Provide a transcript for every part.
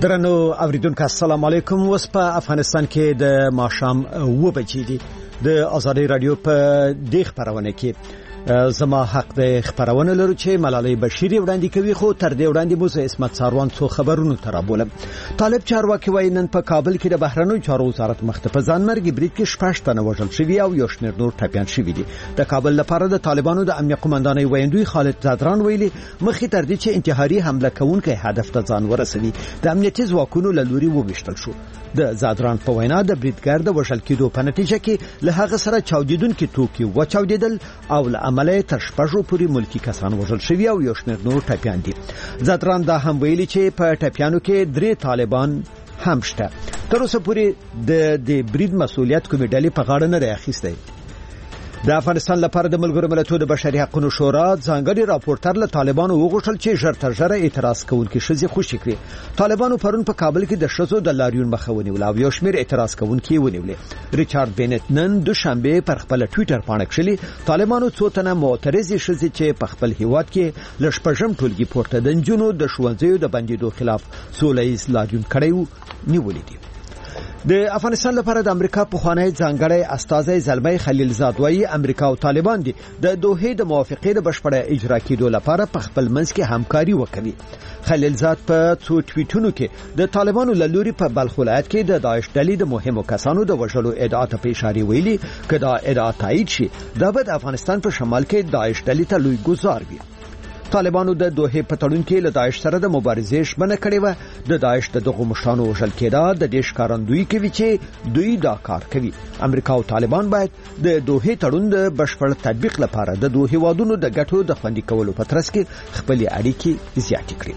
درنو اوریدونکو السلام علیکم. اوس په افغانستان کې د ماښام 2 بجې دي. د آزادۍ رادیو په دې خبرونه کې زما حق د خبرونه لرو چې ملالۍ بشیر وړاندې کوي، خو تر دې وړاندې مو زه اسمت ساروان څو خبرونه ترابولم. طالب چارواکي وایي نن په کابل کې د بهرنیو چارو وزارت مخته په ځانمرګي برید کې 6 تنه وژل شوي او یو شمېر نور ټپیان شوي دي. د کابل لپاره د طالبانو د امنیت قومندانۍ ویاندوی خالد زادران ویلي مخې تر دې چې انتحاري حمله کوونکي هدف ته ځان ورسوي د امنیتي ځواکونو له لوري وویشتل شو. د زادران په وینا د بریدګر د وژل کېدو په نتیجه کې له هغه سره چاودیدونکو توکي وچاودیدل او له عمله تر شپږو پورې ملکی کسان وژل شوي او یو شمېر نور ټپیان دي. زادران دا هم ویلي چې په ټپیانو کې 3 طالبان هم شته. تر اوسه پورې د برید مسؤلیت کومې ډلې په غاړه نه راخیسته. د افغانستان لپاره د ملګرو ملتونو د بشري حقوقو شورا ځانګړي راپورټر له طالبانو وغوښتل چې ژر تر ژره اعتراض کوونکي شذې خوشي کړي. طالبانو پرون په کابل کې د شذو د لاریون مخه ونیول او یو شمېر اعتراض کوونکي ونیول. ریچارډ بینټ نن دوشنبه پر خپل ټوئیټر باندې کړي طالبانو څو تنه معترضي شذې چې په خپل هیواد کې لشپږم ټولګي پورته د جنونو د ښوونځیو د بندیدو خلاف سولهییز لاریون کړی نیولې دي. د افغانستان لپاره د امریکا په خوانی ځانګړی استازی زلمی خلیلزاد وایي امریکا او طالبان د دوحې د موافقې د بشپړه اجرا کېدو لپاره په خپل منځ کې همکاري وکړي. خلیلزاد په څو ټویټونو کې د طالبانو له لوري په بلخ ولایت کې د داعش ډلې د مهمو کسانو د وژلو ادعا ته اشاره ویلي چې دا ادعا تایید شي دا به د افغانستان په شمال کې داعش ډلې ته لوی ګزار وي. طالبانو د دوحې په تړون کې له داعش سره د مبارزې ژمنه کړې و. د داعش د دغو مشرانو وژل کېدا د دې ښکارندویي کوي چې دوی دا کار کوي. امریکا او طالبان باید د دوحې تړون د بشپړ تطبیق لپاره د دوه هیوادونو د ګټو د خوندي کولو په ترڅ کې خپل اړیکې زیاتې کړي.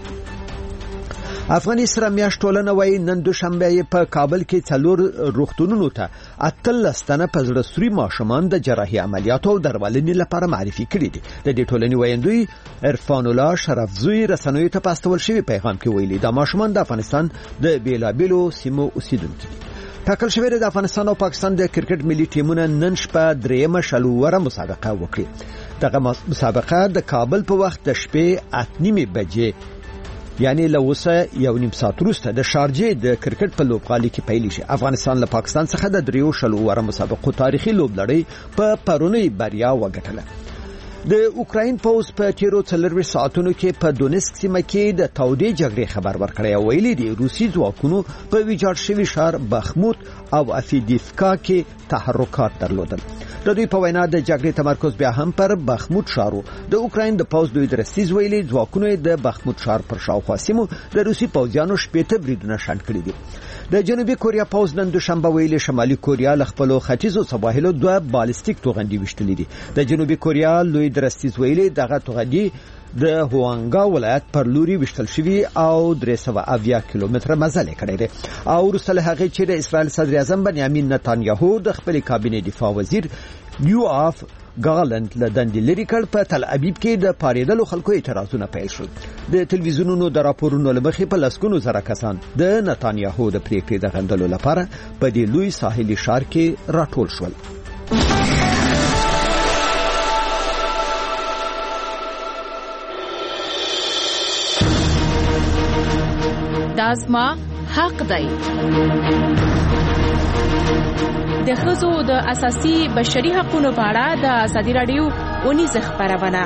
افغاني سره میاشت ټولنه وایي نن دوشنبه په کابل کې 4 روغتونونو ته 18 تنه په زړه سوري ماشومان د جراحي عملیاتو او درملنې لپاره معرفي کړي دي. د دې ټولنې ویاندوی عرفان الله شرفزوی رسنیو ته پاستول شوی پیغام کې ویلي دا ماشومان د افغانستان د بیلابیلو سیمو اوسیدونکي دي. ټاکل شوی د افغانستان او پاکستان د کرکټ ملي ټیمونو نن شپه درېمه شلوره مسابقه وکړي. دغه مسابقه د کابل په وخت د شپې 8:30 بجې یعنی لوسه 1.5 ساعت وروسته د شارجې د کرکټ په لوبغالي کې پیل شي. افغانستان له پاکستان څخه د 3 شلوره مسابقو تاریخي لوبلړۍ په پرونی بریا وګټله. د اوکراین پوز په تیرو 4 ساعتونو کې په دونسک سیمه کې د تودې جګړې خبر ورکړی او ویلي دی روسي ځواکونو په ویجاړ شوي ښار بخموت او افیدیفکا کې تحرکات درلودل. د دوی په وینا د جګړې تمرکز بیا هم پر بخموت ښار و. د اوکراین د پوز دوی درستیز ویلي ځواکونو د بخموت ښار پر شاوخوا سیمو د روسي پوځیانو شپېته بریدونه شنډ کړي دي. د جنوبي کوریا پوز نن دوشنبه ویلي شمالي کوریا له خپل ختیځو سواحلو 2 بالستیک توغندي وشتلې دي. د جنوبي کوریا لوی درستیز ویلي دغه توغندي د هوانګا ولایت پر لوري وشتل شوی او 380 کیلومتره مزل کړی دی. او وروسته هغه چې د اسرائیل صدر اعظم بنیامین نتانیاهو د خپل کابینې دفاع وزیر یوآف ګالند له دندې لري کړ په تل ابیب کې د پاریدلو خلکو اعتراضونه پیل شول. د تلویزیونونو د راپورونو لمخې په لسګونو زره کسان د نتانیاهو د پریکړې د غندلو لپاره په دې لوی ساحلي ښار کې راټول شول. دا زما حق دی. د ښځو د اساسي بشري حقوقو په اړه د ازادي رادیو اونیزه خبرونه.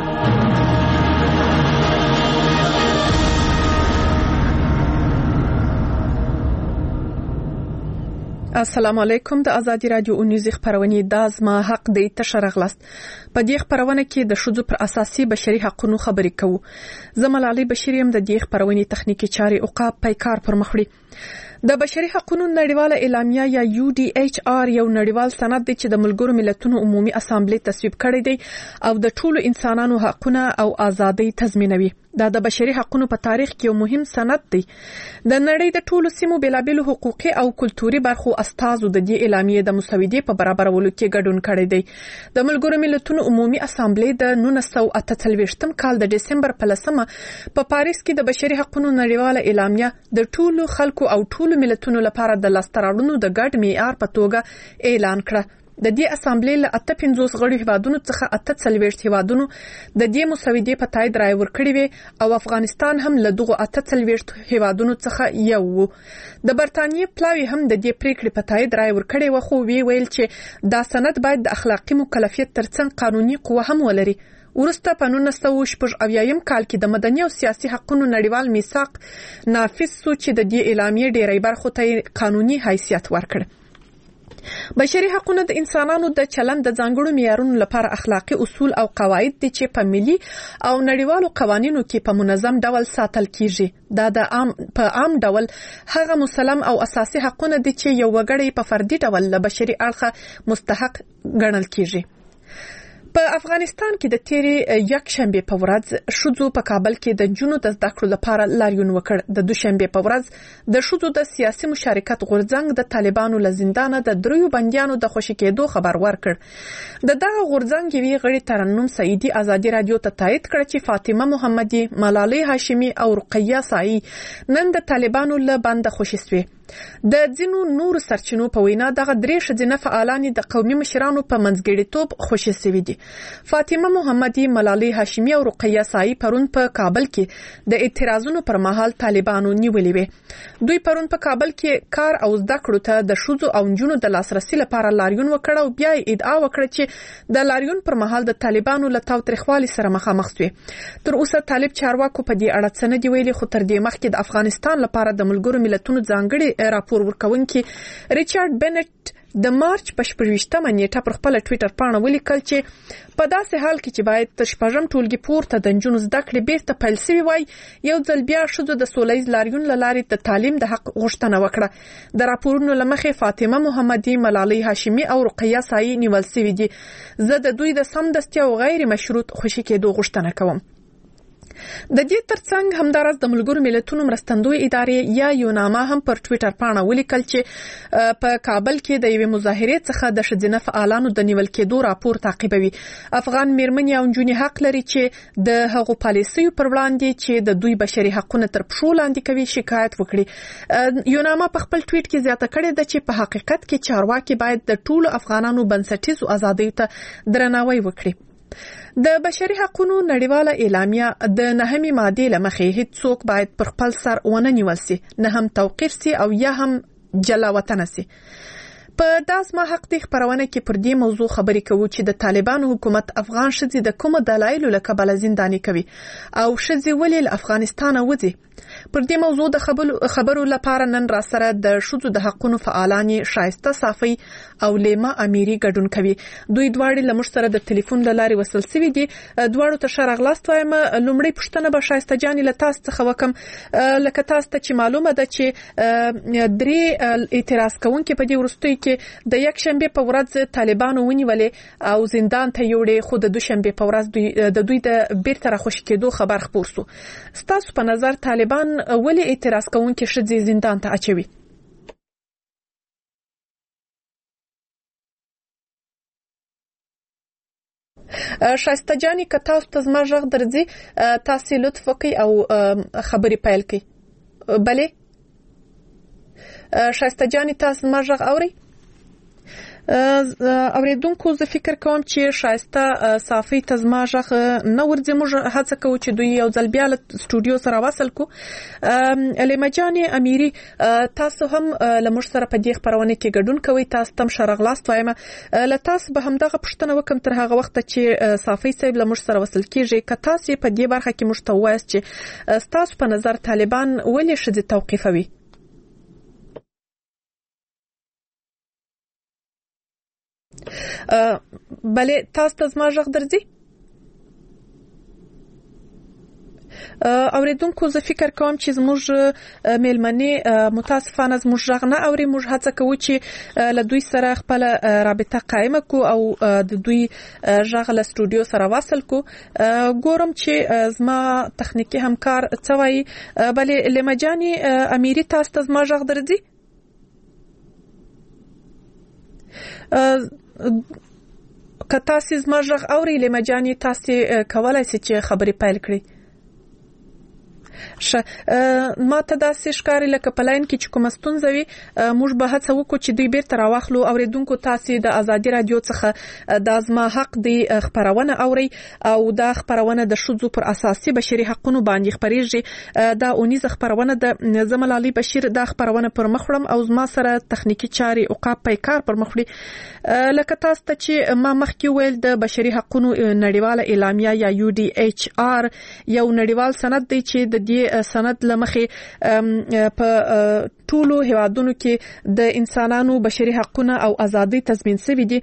السلام علیکم. د ازادي رادیو اونیزه خبرونه د زما حق دی تشرغلست. په دې خبرونه کې د ښځو پر اساسي بشري حقوقو خبرې کوو. زملالي بشریم د دې خبرونه تخنیکی چاري او پیکار پر مخړي. د بشري حقوقو نړیواله اعلامیه یا UDHR یو نړیوال سند دی چې د ملګرو ملتونو عمومي اسامبلې تصویب کړی دی او د ټولو انسانانو حقونه او ازادۍ تضمینوي. دا د بشري حقوقو په تاریخ کې یو مهم سند دی. د نړۍ د ټولو سیمو بیلابیلو حقوقي او کلتوري برخو استازو د دې اعلامیې د مسودې په برابرولو کې ګډون کړی دی. د ملګرو ملتونو عمومي اسامبلې د 1948 کال د دسمبر په 10 په پاریس کې د بشري حقوقو نړیواله اعلامیه د ټولو خلکو او ټولو ملتونو لپاره د لاستراړونو د ګډ معیار په توګه اعلان کړه. د دې اسامبلې له 58 غړي هیوادونو څخه 48 هیوادونو د دې مسودې په تایید رائے ورکړې وي او افغانستان هم له دغه 48 هیوادونو څخه یو وو. د برتانیې پلاوی هم د دې پریکړې په تایید رائے ورکړې و، خو ویل چې دا سند باید د اخلاقی مکلفیت ترڅنګ قانوني قوه هم ولري. ورسته په 1980 کال کې د مدني او سیاسي حقوقو نړیوال میثاق نافذ شو چې د دې اعلامیې ډېری برخو ته قانوني حیثیت ورکړ. بشري حقوقو د انسانانو د چلند د ځانګړو معیارونو لپاره اخلاقی اصول او قواعد دي چې په ملي او نړیوالو قوانینو کې په منظم ډول ساتل کیږي. دا د عام ډول هغه مسلم او اساسي حقوقونه دي چې یو وګړی په فردي ډول له بشري اړخه مستحق ګڼل کیږي. په افغانستان کې د تیرې یکشنبه په ورځ شذو په کابل کې د جنونو د زده کړو لپاره لاریون وکړ. د دوشنبه په ورځ د شذو د سیاسي مشارکت غورځنګ د طالبانو له زندانه د دریو بندیانو د خوشی کېدو خبر ورکړ. د دغه غورځنګ یوې غړي ترنم سعیدی ازادي رادیو ته تایید کړ چې فاطمه محمدي، ملالۍ هاشمي او رقیه سایي نن د طالبانو له بند خوشی شوي. د ځینو نور سرچینو په وینا دغه درې ښځینه فعالان د قومي مشرانو په منځګړیتوب خوشی شوي دي. فاطمه محمدي، ملالۍ هاشمي او رقیه سایي پرون په کابل کې د اعتراضونو پر مهال طالبانو نیولې وي. دوی پرون په کابل کې کار او زده کړو ته د شذو او نجونو د لاسرسي لپاره لاریون وکړ او بیا ادعا وکړه چې د لاریون پر مهال د طالبانو له تاوتریخوالي سره مخامخ شوي. تر اوسه طالب چارواکو په دې اړه څه نه دی ویلي، خو تر دې مخکې د افغانستان لپاره د ملګرو ملتونو ځانګړي راپور ورکونکي ریچارډ بنټ د مارچ په 28مه نیټه پر خپل ټوئیټر پاڼه ولیکل چې په داسې حال کې چې باید تر شپږم ټولګي پورته د نجونو زده کړې بیرته پیل شوي وای، یو ځل بیا ښځو د سولهییز لاریون له لارې د تعلیم د حق غوښتنه وکړه. د راپورونو له مخې فاطمه محمدي، ملالۍ هاشمي او رقیه سایي نیول شوي دي. زه د دوی د سمدستي او غیر مشروط خوشي کېدو غوښتنه کوم. د دې ترڅنګ همدارس د ملګرو ملتونو مرستندوی ادارې یا یوناما هم پر ټوئیټر پاڼه ولیکل چې په کابل کې د یوې مظاهرې څخه د ښځینه فعالانو د نیول کېدو راپور تعقیبوي. افغان میرمنې او نجونې حق لري چې د هغو پالیسیو پر وړاندې چې د دوی بشري حقوقونه تر پښو لاندې کوي شکایت وکړي. یوناما په خپل ټوئیټ کې زیاته کړې ده چې په حقیقت کې چارواکي باید د ټولو افغانانو بنسټیزو ازادیو ته درناوی وکړي. د بشري حقوقو نړیواله اعلامیه د 9مې ماده له مخې هیڅ څوک باید پر خپل سر ونه نیول شي، نه هم توقیف شي او یا هم جلا وطن شي. په داسما حق د خبرونه کې پر دې موضوع خبرې کوو چې د طالبانو حکومت افغان ښځې د کوم دلایلو له کبله زنداني کوي او ښځې ولې له افغانستانه وځي. پر دې موضوع د خبرو لپاره نن را سره د ښځو د حقوقو فعالان شایسته صافي او لیما امیری ګډون کوي. دوی دواړه له موږ سره د ټلیفون له لارې وصل شوي دي. دواړو ته ښه راغلاست وایم. لومړی پوښتنه به شایسته جانې له تاسو څخه وکم، لکه تاسو ته چې معلومه ده چې درې اعتراض کوونکي په دې وروستیو کې د یکشنبه په ورځ طالبانو ونیولې او زندان ته یوړې، خو د دوشنبه په ورځ د دوی د بیرته راخوش کېدو خبر خپور شو. ستاسو په نظر طالبان ولې اعتراض کوونکي ښځې زندان ته اچوي؟ شایسته جانې که تاسو ته زما غږ درځي تاسو لطف وکړئ او خبرې پیل کړئ. بله شایسته جانې تاسو زما غږ اورئ؟ اوریدونکو زه فکر کوم چې شایسته صافي ته زما غږ نه ورځي. موږ هڅه کوو چې دوی یو ځل بیا له سټوډیو سره وصل کو. لیما جانې امیری تاسو هم له موږ سره په دې خبرونه کې ګډون کوئ. تاسو تم شرغلاست وایم. له تاسو به همدغه پوښتنه وکم تر هغه وخت چې صافي صاحب له موږ سره وصل کیږي، که تاسو په دې برخه کې موږ ته وایاست چې تاسو په نظر طالبان ولې ښځې توقیفوي؟ بله تاسو ته زما غږ درځي؟ اوریدونکو زه فکر کوم چې زموږ میلمنې متاسفانه زموږ غږ نه اوري. موږ هڅه کوو چې له دوی سره خپل رابطه قائمه کو او د دوی غږ له سټوډیو سره وصل کو. ګورم چې زما تخنیکی همکار څه وایي. بله لیما جانې امیری تاسو ته زما غږ درځي؟ که تاسو زما غږ اورئ لیما جانې تاسو کولای شئ چې خبرې پیل کړئ. ما ته دا ښکاری لکه پلاین کې چې کوم ستونزوي موږ به هڅه وکړو چې دوی بیرته راوخلو. اوریدونکو تاسو د ازادي رادیو څخه د ازما حق دی خبرونه اوري او دا خبرونه د شذو پر اساسي بشري حقوقو باندې خبريږي. دا اونیز خبرونه د زمل علي بشیر دا خبرونه پر مخړم او زما سره تخنیکی چاري او قاب پیکار پر مخړي. لکه تاسو ته چې ما مخکې ویل د بشري حقوقو نړیواله اعلامیه یا UDHR یو نړیوال سند دی چې د دې سند لمخې په ټولو هیوادونو کې د انسانانو بشري حقوقونه او ازادي تضمین شوی دي.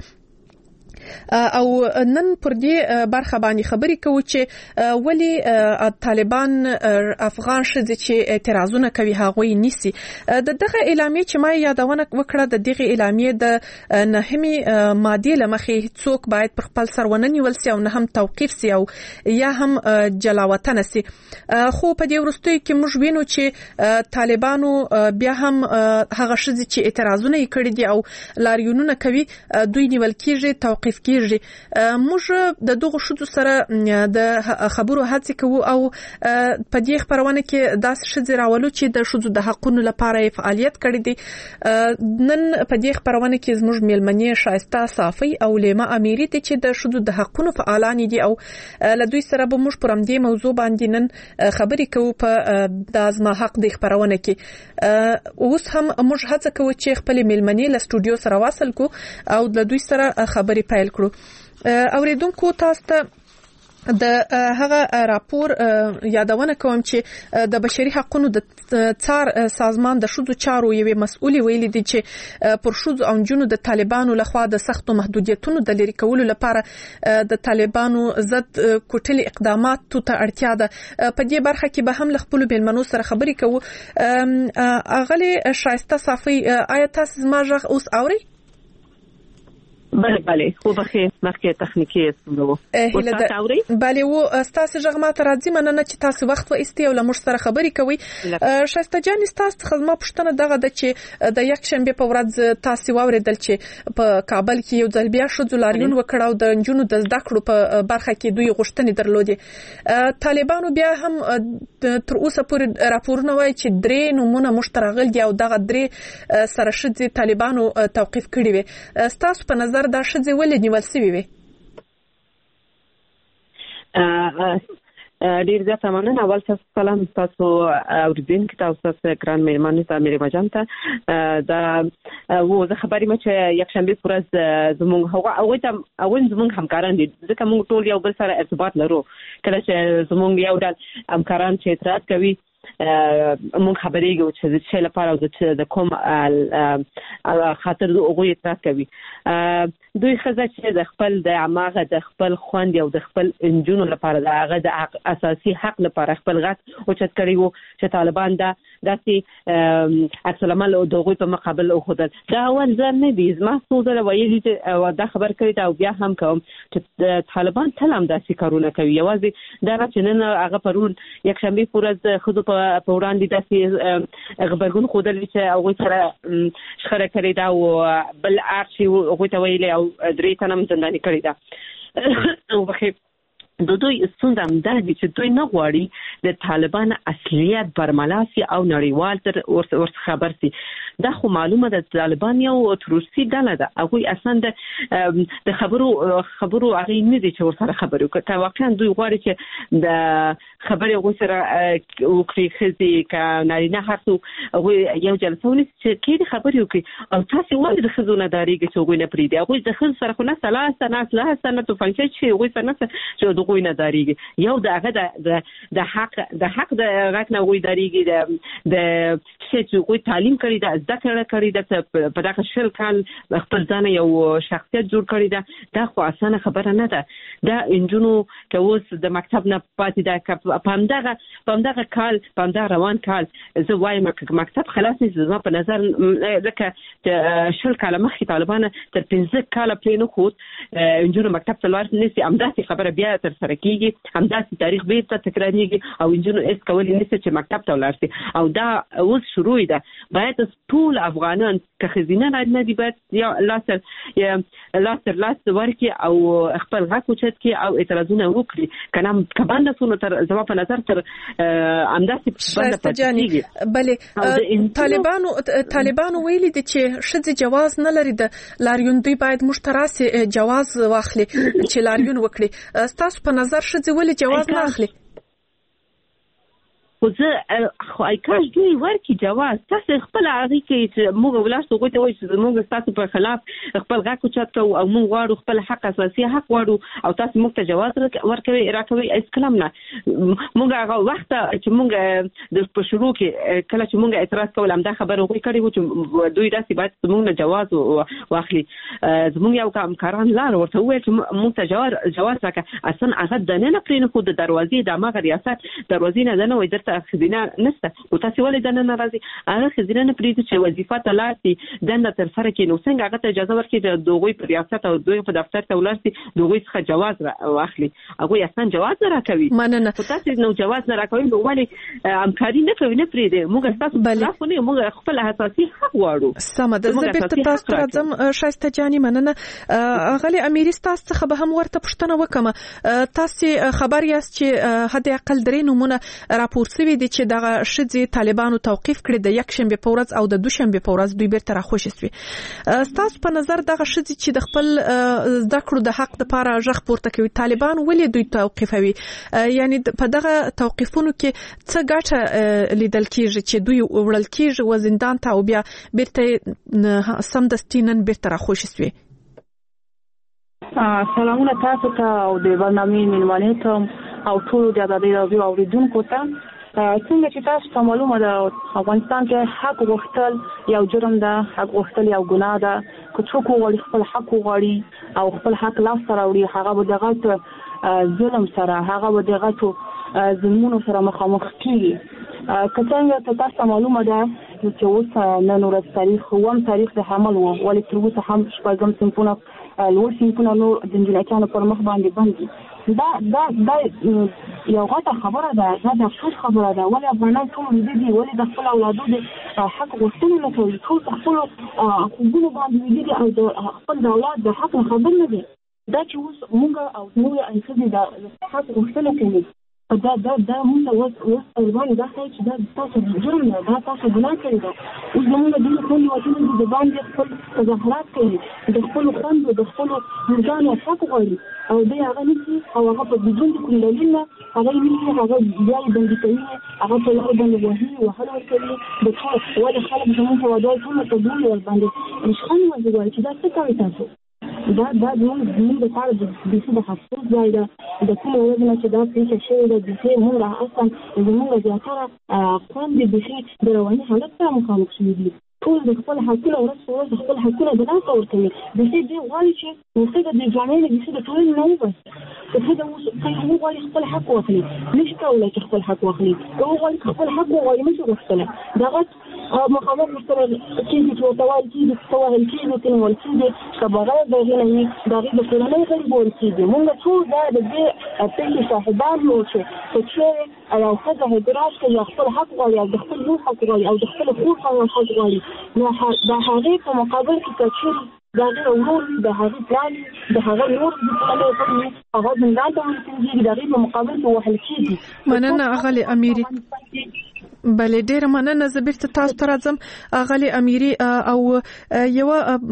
او نن پر دې برخه باندې خبرې کوو چې ولی طالبان افغان شذ چې اعتراضونه کوي هغه نیسي. دغه اعلامیه چې ما یادونه وکړه د دغه اعلامیه د نهمي ماده لمخې څوک باید پر خپل سرونه نیول سي او نه هم توقيف سي او یا هم جلاوطن سي. خو په دې ورستۍ کې موږ وینو چې طالبانو بیا هم هغه شذ چې اعتراضونه کړي دي او لاریونونه کوي دوی نیول کیږي توقيف کیږي. موږ د دغه شذو سره د خبرو هڅه کوو او په دې خبرونه کې داس شذ راولو چې د شذو د حقوقو لپاره فعالیت کړي دي. نن په دې خبرونه کې زموږ میلمنې شایسته صافي او لیما امیری ته چې د شذو د حقوقو فعالان دي او له دوی سره به موږ پر همدې موضوع باندې نن خبرې کوو په د ازما حق د خبرونه کې. اوس هم موږ هڅه کوو چې خپل میلمنې له سټوډیو سره واصل کو او د دوی سره خبرې پیل کړو. اوریدونکو تاسو ته د هغه راپور یادونه کوم چې د بشري حقوقو د څار سازمان د شذو چارو یوې مسؤلې ویلي دي چې پر شذو او جنونو د طالبانو لخوا د سختو محدودیتونو د لري کولو لپاره د طالبانو ضد کوټلي اقدامات ته اړتیا ده. په دې برخه کې به هم خپل بیلمنو سره خبرې کوو. اغلی شایسته صافي آیا تاسو ما ژغ اوس اوري؟ بله خو بخیر مخکې تخنیکی استمرو بله و تاسو ژغ ما ته راځي مننه چې تاسو وخت و استی او لمر سره خبرې کوي. شایسته جان تاسو خدمه پښتنه دغه د چې د یک شنبه په ورځ تاسو واوریدل چې په کابل کې یو ځل بیا شذو لاریون وکړاو د جنونو د زده کړو په برخه کې دوی غوښتنې درلودې. طالبانو بیا هم تر اوسه پورې راپورونه وایي چې درې نمونه مشترغل دي او دغه درې سره شذ طالبانو توقيف کړي وي. تاسو په نظر دا شذ ولې نیول شوی وي؟ ډیر زیات مننه. اول څه سلام تاسو اوریدونکو تاسو ګران مېلمانه ته مې مجام ته دا و زه خبرې مې چې یک شنبه پر ورځ زموږ هغه ته اول زموږ همکاران دي ځکه موږ ټول یو بل سره ارتباط لرو. کله چې زموږ یو ډول همکاران چې اعتراض کوي موږ خبرېږو چې څه لپاره د کوم خاطر هغه اعتراض کوي. دوی خزه چې د خپل د عماغه د خپل خوند او د خپل انجونو لپاره د هغه د اساسي حق لپاره خپل غږ او چت کړی وو چې طالبان دا داسې اصلمال او دغه په مقابل او خدای دا اول ځل نه دي. زما څو ویلي چې دا خبر کړی او بیا هم کوم چې طالبان تل هم داسې کارونه کوي. یوازې دا چې نن هغه پرون یک شنبه پورز خود په وړاندې داسې خبرګون خودل چې هغه سره شخړه کړې دا او بل ارشي هغه ته ویلي او درې تنه زنداني کړی دا. او بخیر دوی څنګه هم دا دي چې دوی نه غواړي د طالبان اصلیت برملاسي او نړیوال تر ورس خبر سي. دا خو معلومه ده طالبان یو تروریستي ډله ده. هغه اصلا د خبرو هغه نه دي چې ورسره خبرو کوي. واقعا دوی غواړي چې د خبرې هغه سره وکړي خزي ک نارینه هرڅو هغه یو جلسه ونی چې کې خبرې وکړي او تاسو ولې د خزونه داریږي چې هغه نه پریدي. هغه د خز سره خو نه ثلاثه سنه تو فنکشن چې هغه سره چې هغه نه داریږي. یو دغه د حق د غږ نه وې داریږي د چې هغه تعلیم کړی د ذکر کړی د په دغه شل کال خپل ځان یو شخصیت جوړ کړی دا خو اسانه خبره نه ده. دا انجونو که اوس د مکتب نه پاتې ده په همدغه کال په همدغه روان کال زه وایم مکتب خلاص نه زما په نظر لکه شل کال مخکې طالبان تر 15 کال پرې نه خود انجونو مکتب ته لاړ نشي. همداسې خبره بیا تر سره کیږي همداسې تاریخ بیرته تکراریږي او انجونو اس کولای نشي چې مکتب ته ولاړ شي او دا اوس شروع ده. باید ټول افغانان که خزینه نه دي باید یا لاس ورکي او خپل حق اوچت کی او اعتراضونه وکړي کنه کبانده سونه تر زما په نظر تر همداسې بنده پاتېږي. بله طالبانو ویلي دي چې شذ جواز نه لري د لاریون دوی باید مشتراسي جواز واخلي چې لاریون وکړي. تاسو په نظر شذ ولې جواز نه اخلي؟ خو زه کاش دوی ورکي جواز تاسو خپل هغه کې چې موږ ولاسو غوته وایي چې موږ تاسو په خلاف خپل غاکو چات کوو او موږ غواړو خپل حق اساسي حق غواړو او تاسو موږ ته جواز ورکوي راکوي اس کلام نه. موږ هغه وخت چې موږ د شروع کې کله چې موږ اعتراض کول هم دا خبره وکړي کړي چې دوی داسې باید موږ نه جواز واخلي. زموږ یو همکاران لار ورته وایي چې موږ ته جواز راکړه اصلا هغه دنه نه پرې نه خو د دروازې د مغه ریاست دروازې نه نه وي درته خزینه نشته او تاسو ولې دنه ناراضي هغه خزینه نه پریږدي چې وظیفه ته لاړ دنه تر سره کې نو څنګه هغه ته اجازه ورکړي چې دوی په ریاست او دوی په دفتر ته ولاړ دوی څخه جواز واخلي هغه اصلا جواز نه راکوي. مننه. تاسو نو جواز نه راکوي نو ولې همکاري نه کوي نه پریږدي موږ تاسو خلاف نه موږ خپل اساسي حق غواړو. سم ده زه بیرته تاسو ته راځم شایسته جاني. مننه. غلي اميري تاسو څخه به هم ورته پوښتنه وکم تاسو خبر یاست چې حد اقل درې نمونه راپور شوی دي چې دغه شذ طالبانو توقيف کړی د یک شنبه په ورځ او د دوشنبه په ورځ دوی بیرته راخوشي شوی. تاسو په نظر دغه شذ چې د خپل زده کړو د حق لپاره ژغ پورته کوي طالبان ولې دوی توقيفوي؟ یعنی په دغه توقيفونو کې څه ګټه لیدل کیږي چې دوی وړل کیږي و زندان ته او بیا بیرته سمدستینن بیرته راخوشي شوی؟ سلامونه تاسو ته او د برنامې میلمانه ته او ټول د ازادي راډیو اوریدونکو ته. څنګه چې تاسو ته معلومه ده افغانستان کې حق غوښتل یو جرم ده، حق غوښتل یو ګناه ده. که څوک وغواړي خپل حق وغواړي او خپل حق لاسته راوړي هغه به دغه ظلم سره هغه به دغه ظلمونو سره مخامخ کیږي. که څنګه ته تاسو معلومه ده چې اوس نن ورځ تاریخ د حمل وو ولې تر اوسه هم شپږم صنفونه لوړ صنفونه نور د انجینرانو پر مخ باندې بند. دا یو غټه خبره ده، دا د افسوس خبره ده. ولې افغانان ټول دي ولې د خپل اولادو د حق غوښتنه نه کوي؟ ټول خپل حقوقونه باندې دي او د خپل اولاد د حق خبر نه دي. دا چې اوس موږ او نور انسان د حق غوښتنه کوي دا موږ اوس طالبان دا کوي چې دا تاسو جرم نه دا تاسو ګناه کړی ده. اوس موږ د خپل وطن د باندې خپل تظاهرات کوي د خپل خوند د خپل ځان حق غواړي او دا هغه نشي او هغه په بدون کوم دلیل نه هغه نشي هغه بیا بندي کوي هغه په لاره باندې وهي او حل ورکوي د ټول ولې خلک زموږ په ودای ټول ته دوی ور باندې نشخان وځي چې دا څه کوي تاسو دا زموږ د پاره د حساس ځای ده. د کوم ورځ نه چې دا پیښه شوې ده د موږ اصلا زموږ زیاتره خوند د رواني حالت سره مخامخ شوي دي. ټول د خپل حقونه ورځ د خپل حقونه د لاسه ورکوي. د دې دی غواړي چې موږ د ځوانۍ د ټولنې نه وباسي. که دا اوس غواړي خپل حق واخلي نشي کولای چې خپل حق واخلي. که غواړي خپل حق وغواړي نشي غوښتلی دغه مخامخ سره کېږي چې ورته وایي کېږي څه وهل کېږي څه نیول کېږي که بغیر د هغې نه وي د هغې د کورنۍ غړي به ول کېږي. موږ ټول دا د دې پېښې صاحبان یو چې که چېرې یو ښځه اعتراض کوي او خپل حق غواړي او د خپل لور حق غواړي او د خپل خور حق غواړي نو د هغې په مقابل کې که چېرې د هغې ورور وي د هغې پلار وي د هغه نور د کورنۍ غړي وي هغه زندان ته ورسېږي د هغې په مقابل کې وهل کېږي. مننه اغلې امیري. بله ډیره مننه. زه بیرته تاسو ته راځم اغلې امیري او یو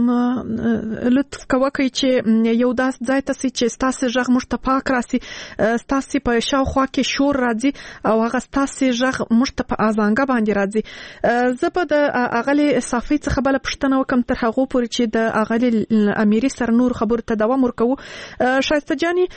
لطف کوي چې یو داس ځای ته چې ستاسو ژغ موږ ته پاک راسي ستاسو په شاوخوا کې شور راځي او هغه ستاسو ژغ موږ ته په ازانګه باندې راځي. زه په د اغلې صافي څخه بل پښتنه وکم تر هغه پورې چې د اغلې امیري سره نور خبرو ته دوام ورکوو. شایسته جاني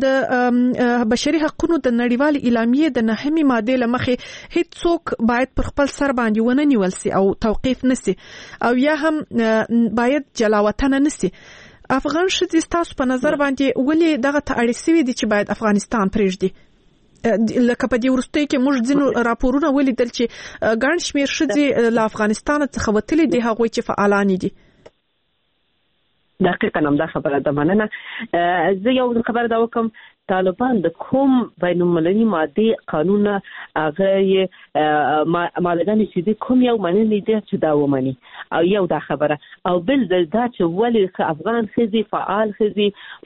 د بشري حقوقو د نړیوال اعلامیې د 9 ماده لمخې هیڅ باید پر خپل سر باندې ونه نیول سي او توقيف نسي او یا هم باید جلاوطن نسي. افغان شذ تاسو په نظر باندې ولې دغه تاړیسوي دي چې باید افغانستان پرېږدي؟ لکه په دې ورستۍ کې موږ ځینو راپورونه ولیدل چې ګڼ شمېر شذ له افغانستان څخه وتلي دي هغوی چې فعالان دي. دقیقاً هم دا خبره ده. مننه. زه یو خبره دا وکم طالبان د کوم بین‌المللي ماده قانون هغه مالګانی چې د کوم یو مننه دي چې دا ومني او یو دا خبره او بل دا چې ولې افغان خزي فعال خزي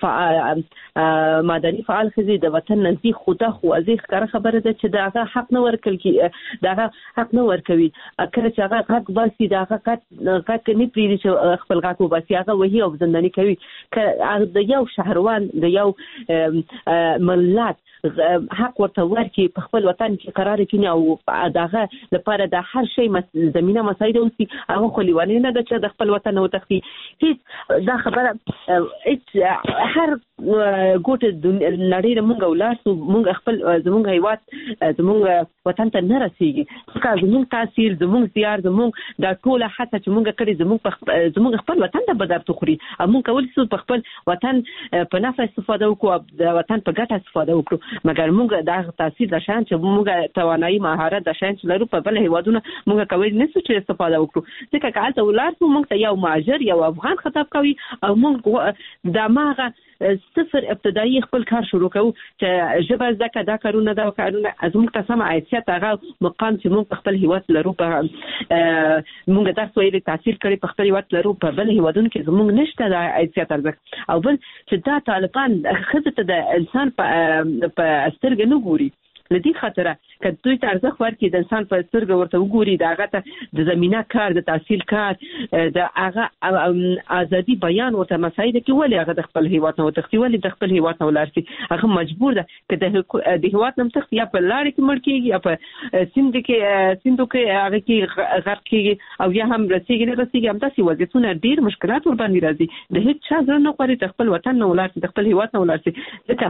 مدني فعال خزي د وطن نزدیک خدا خو ازي ښکاره خبره ده چې دا حق نه ورکل کی دا حق نه ورکوي کله چې هغه حق باسي دا حق نه پریږي چې خپل حق وباسي هغه وਹੀ او زنداني کوي د یو شهروان د یو ملت حق ورته ورکړي په خپل وطن کې قرار کړي او دغه لپاره د هر شی زمينه مساعده اوسي هغه خو لیوانه نه ده چې د خپل وطن او تخفي هیڅ دا خبره هر ګوټه نړۍ موږ ولاسو موږ خپل زموږ هیواد زموږ وطن ته نه رسیږي که زموږ تاثیر زموږ زیار زموږ د ټوله حتی چې موږ کړی زموږ خپل وطن ته بدر تخوري او موږ کولی شو په خپل وطن په نفع استفاده وکړو د وطن په ګټه استفاده وکړو مګر موږ دا تاثیر د شان چې موږ توانایي مهارت د شان چې لرو په بل هیوادونو موږ کولی نشو چې استفاده وکړو ځکه که هلته ولاسو موږ ته یو مهاجر یو افغان خطاب کوي او موږ د ماغه صفر ابتدایي خپل کار شروع کوو چې ژبه زده دا کارونه دا کارونه زموږ ته سم حیثیت هغه مقام چې موږ خپل هیواد لرو په موږ درس ویلي تاثیر کړی په خپل هیواد لرو په بل هیوادونو کې زموږ نشته د حیثیت ارزښت او بل چې دا طالبان ښځې ته د انسان په سترګه نه ګوري لدی خاطره که دوی ته ارزښت ورکړي د انسان په سترګه ورته وګوري د هغه ته د زمينه کار د تحصیل کار د هغه ازادي بیان ورته مساعده کې ولې هغه د خپل هیواد نه وتښتي ولې د خپل هیواد نه ولارسي هغه مجبور ده چې د هیواد نه تخت یا په لارې کې مړ کېږي یا په سیندو کې هغه کې غرق کېږي او یا هم رسیږي هم تاسو وضعیتونه ډیر مشکلات ور باندې راځي د هیڅ چا ځل نه غواړي د خپل وطن نه ولارسي د خپل هیواد نه ولارسي ځکه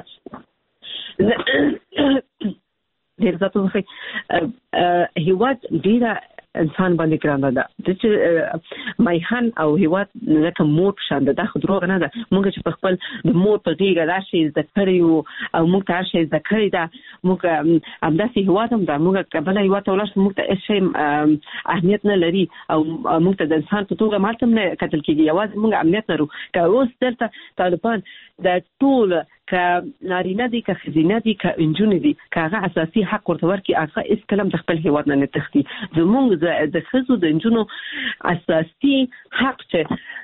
ډیر ځاتو هیواد ډیره انسان باندې ګرانه ده چې مایحن او هیواد لکه مور شاند ده خو دروغ نه ده موږ چې په خپل د مور په غیږه راشي ذکرې او موږ ته شي ذکرې ده موږ همداسې هیواد هم ده موږ قبل هیواد ولر موږ ته شي اهمیت نه لري او موږ ته د انسان په توګه مالته نه کتل کیږي یوازې موږ امنیت لرو که اوس دلته طالبان د ټول که نارینه دي که ښځینه دي که نجونې دي که هغه اساسي حق ورته ورکړي هغه هېڅ کله د خپل هیواد نه تښتي زموږ د ښځو د نجونو اساسي حق چې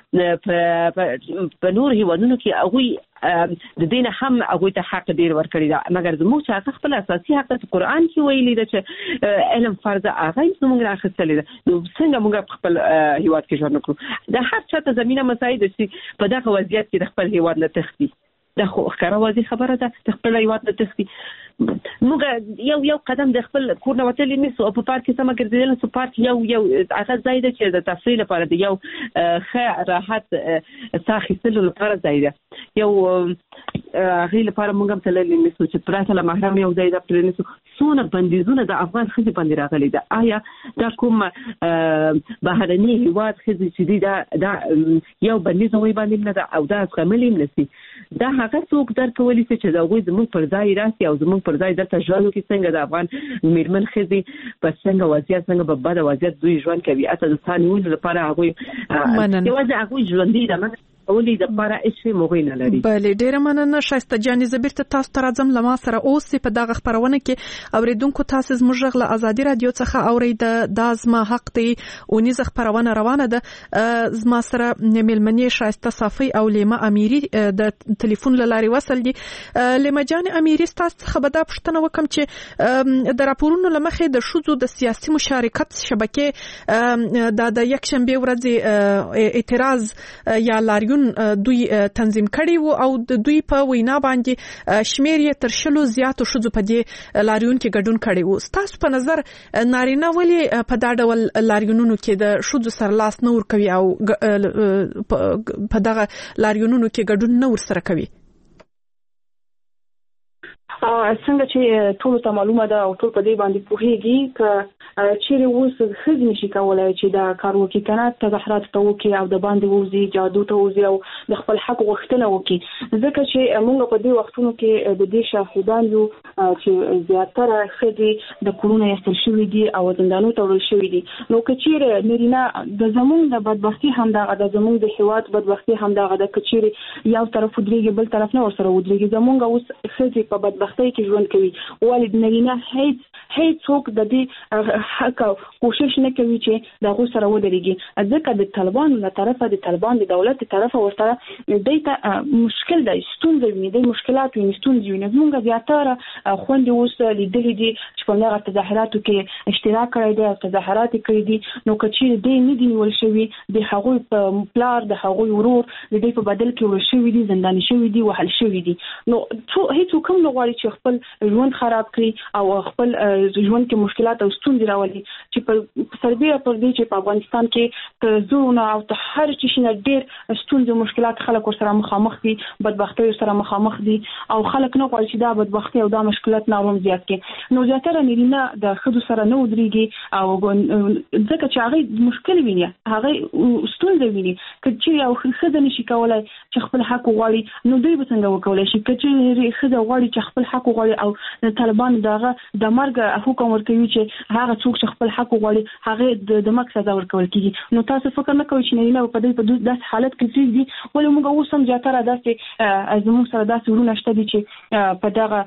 په نور هیوادونو کې هغوی د دین هم هغوی ته حق ډیر ورکړي دا مګر زموږ چې هغه خپل اساسي حق په قرآن کې ویلي ده چې علم فرض هغه زموږ راخستلې ده نو څنګه موږ خپل هیواد کې ژوند وکړو د هر چا ته زمينه مساعده شي په دغه وضعیت کې د خپل هیواد نه تښتي دا خو ښکاره واضح خبره ده د خپل هیواد نه تښتي موږ یو قدم د خپل کور نه وتلی نیسو او په پارک کې سمه ګرځېدل نو پارک یو هغه ځای ده چې د تفریح لپاره د یو ښه راحت ساه اخیستلو لپاره ځای ده یو هغې لپاره موږ هم تللی نیسو چې پراته له محرم یو ځای ده تللی نیسو څونه بندیزونه د افغان ښځې باندې راغلي ده آیا دا کوم بهرني هیواد ښځې چې دي دا یو بندیز هغوی باندې نه ده او دا زغملی هم نشي دا هغه څوک درک کولی شي چې د هغوی زموږ پر ځای راسي او زموږ پر ځای دلته ژوند وکړي څنګه د افغان میرمن ښځې په څنګه وضعیت څنګه په بده وضعیت دوی ژوند کوي اته د ځان نیولو لپاره هغوی یوازې هغوی ژوندي ده ولې د لپاره هیڅ موږ نه لري بله ډیره مننه شایسته جانې زبیر ته تاسو ته راځم لمه سره اوس په دغه خبرونه کې اوریدونکو تاسو زموږ غږ له ازادي رادیو څخه اورید د ازما حق دی اونیز خبرونه روانه ده زما سره ملمنې شایسته صافي او لیما امیری د ټلیفون لاري وصل دي لیما جان امیری تاسو څخه به دا پوښتنه وکم چې د راپورونو لمخې د شوزو د سیاسي مشارکت شبکې د یکشنبه ورځ اعتراض یا لاریون دوی تنظیم کړي وو او د دوی په وینا باندې شمیر یې تر 100 زیاتو شوزو په دې لاریون کې ګډون کړي وو تاسو په نظر نارینه ولې په دا ډول لاریونونو کې د شوزو سره لاس نه ور کوي او په دغه لاریونونو کې ګډون نه ور سره کوي څنګه چې ټول ته معلومه ده او ټول په دې باندې پوهیږي ک چیرې اوس خځې نشي کولای چې دا کار وکړي کنه تظاهرات ته وکړي او د باندې ووزي جادو ته ووزي او د خپل حق غوښتنه وکړي ځکه چې موږ په دې وختونو کې د دې شاهدان یو چې زیاتره خځې د کورونه یستل شوې دي او زندانونو ته وړل شوې دي نو که چیرې نرینا د زمونږ د بدبختی هم د زمونږ د هیواد بدبختی هم د کچيري یو طرف ودرېږي بل طرف نه ورسره ودرېږي زمونږ اوس خځې په بدبختی کې ژوند کوي ولید نرینا هیڅ څوک د دې حق کوشش نه کوي چې دا غو سره ودرېږي ځکه د طالبانو له طرفه د طالبان د دولت طرفه ورته دیتا مشکل دی ستونزې ویني د مشکلات ویني ستونزې ویني موږ زیاتره خوندې اوس لیدلې دي چې په هغه تظاهراتو کې اشتراک کړی دی او تظاهرات کړی دي نو کچې دې نه دي ول شوی د هغوی په پلار د هغوی ورور د دې په بدل کې ول شوی دي زنداني شوی دي وحل شوی دي نو هیڅ کوم نه غواړي چې خپل ژوند خراب کړي او خپل ژوند کې مشکلات او ستونزې راولي چې په سربېره پر دې چې په افغانستان کې زونه او هر چی نه ډېر ستونزې مشکلات خلک سره مخامخ دي بدبختی سره مخامخ دي او خلک نه غواړي چې دا بدبختی او دا مشکلات نوروم زیات کړي نو زیاتره نرینا د خدو سره نه ودرېږي او ځکه چې هغه مشکل ویني هغه ستونزې ویني چې یو خدای نشي کولای چې خپل حق وغواړي نو دوی به څنګه وکولای شي چې خدای غواړي چې خپل حق وغواړي او طالبان دغه د مرګ حکم ورکوي چې هغه څوک چې خپل حق وغواړي هغه د مرګ سزا ورکول کیږي نو تاسو فکر نه کوئ چې نه په دې داسې حالت کې دي ولې موږ اوس هم زیاتره داسې زموږ سره داسې ورونه شته دي چې په دغه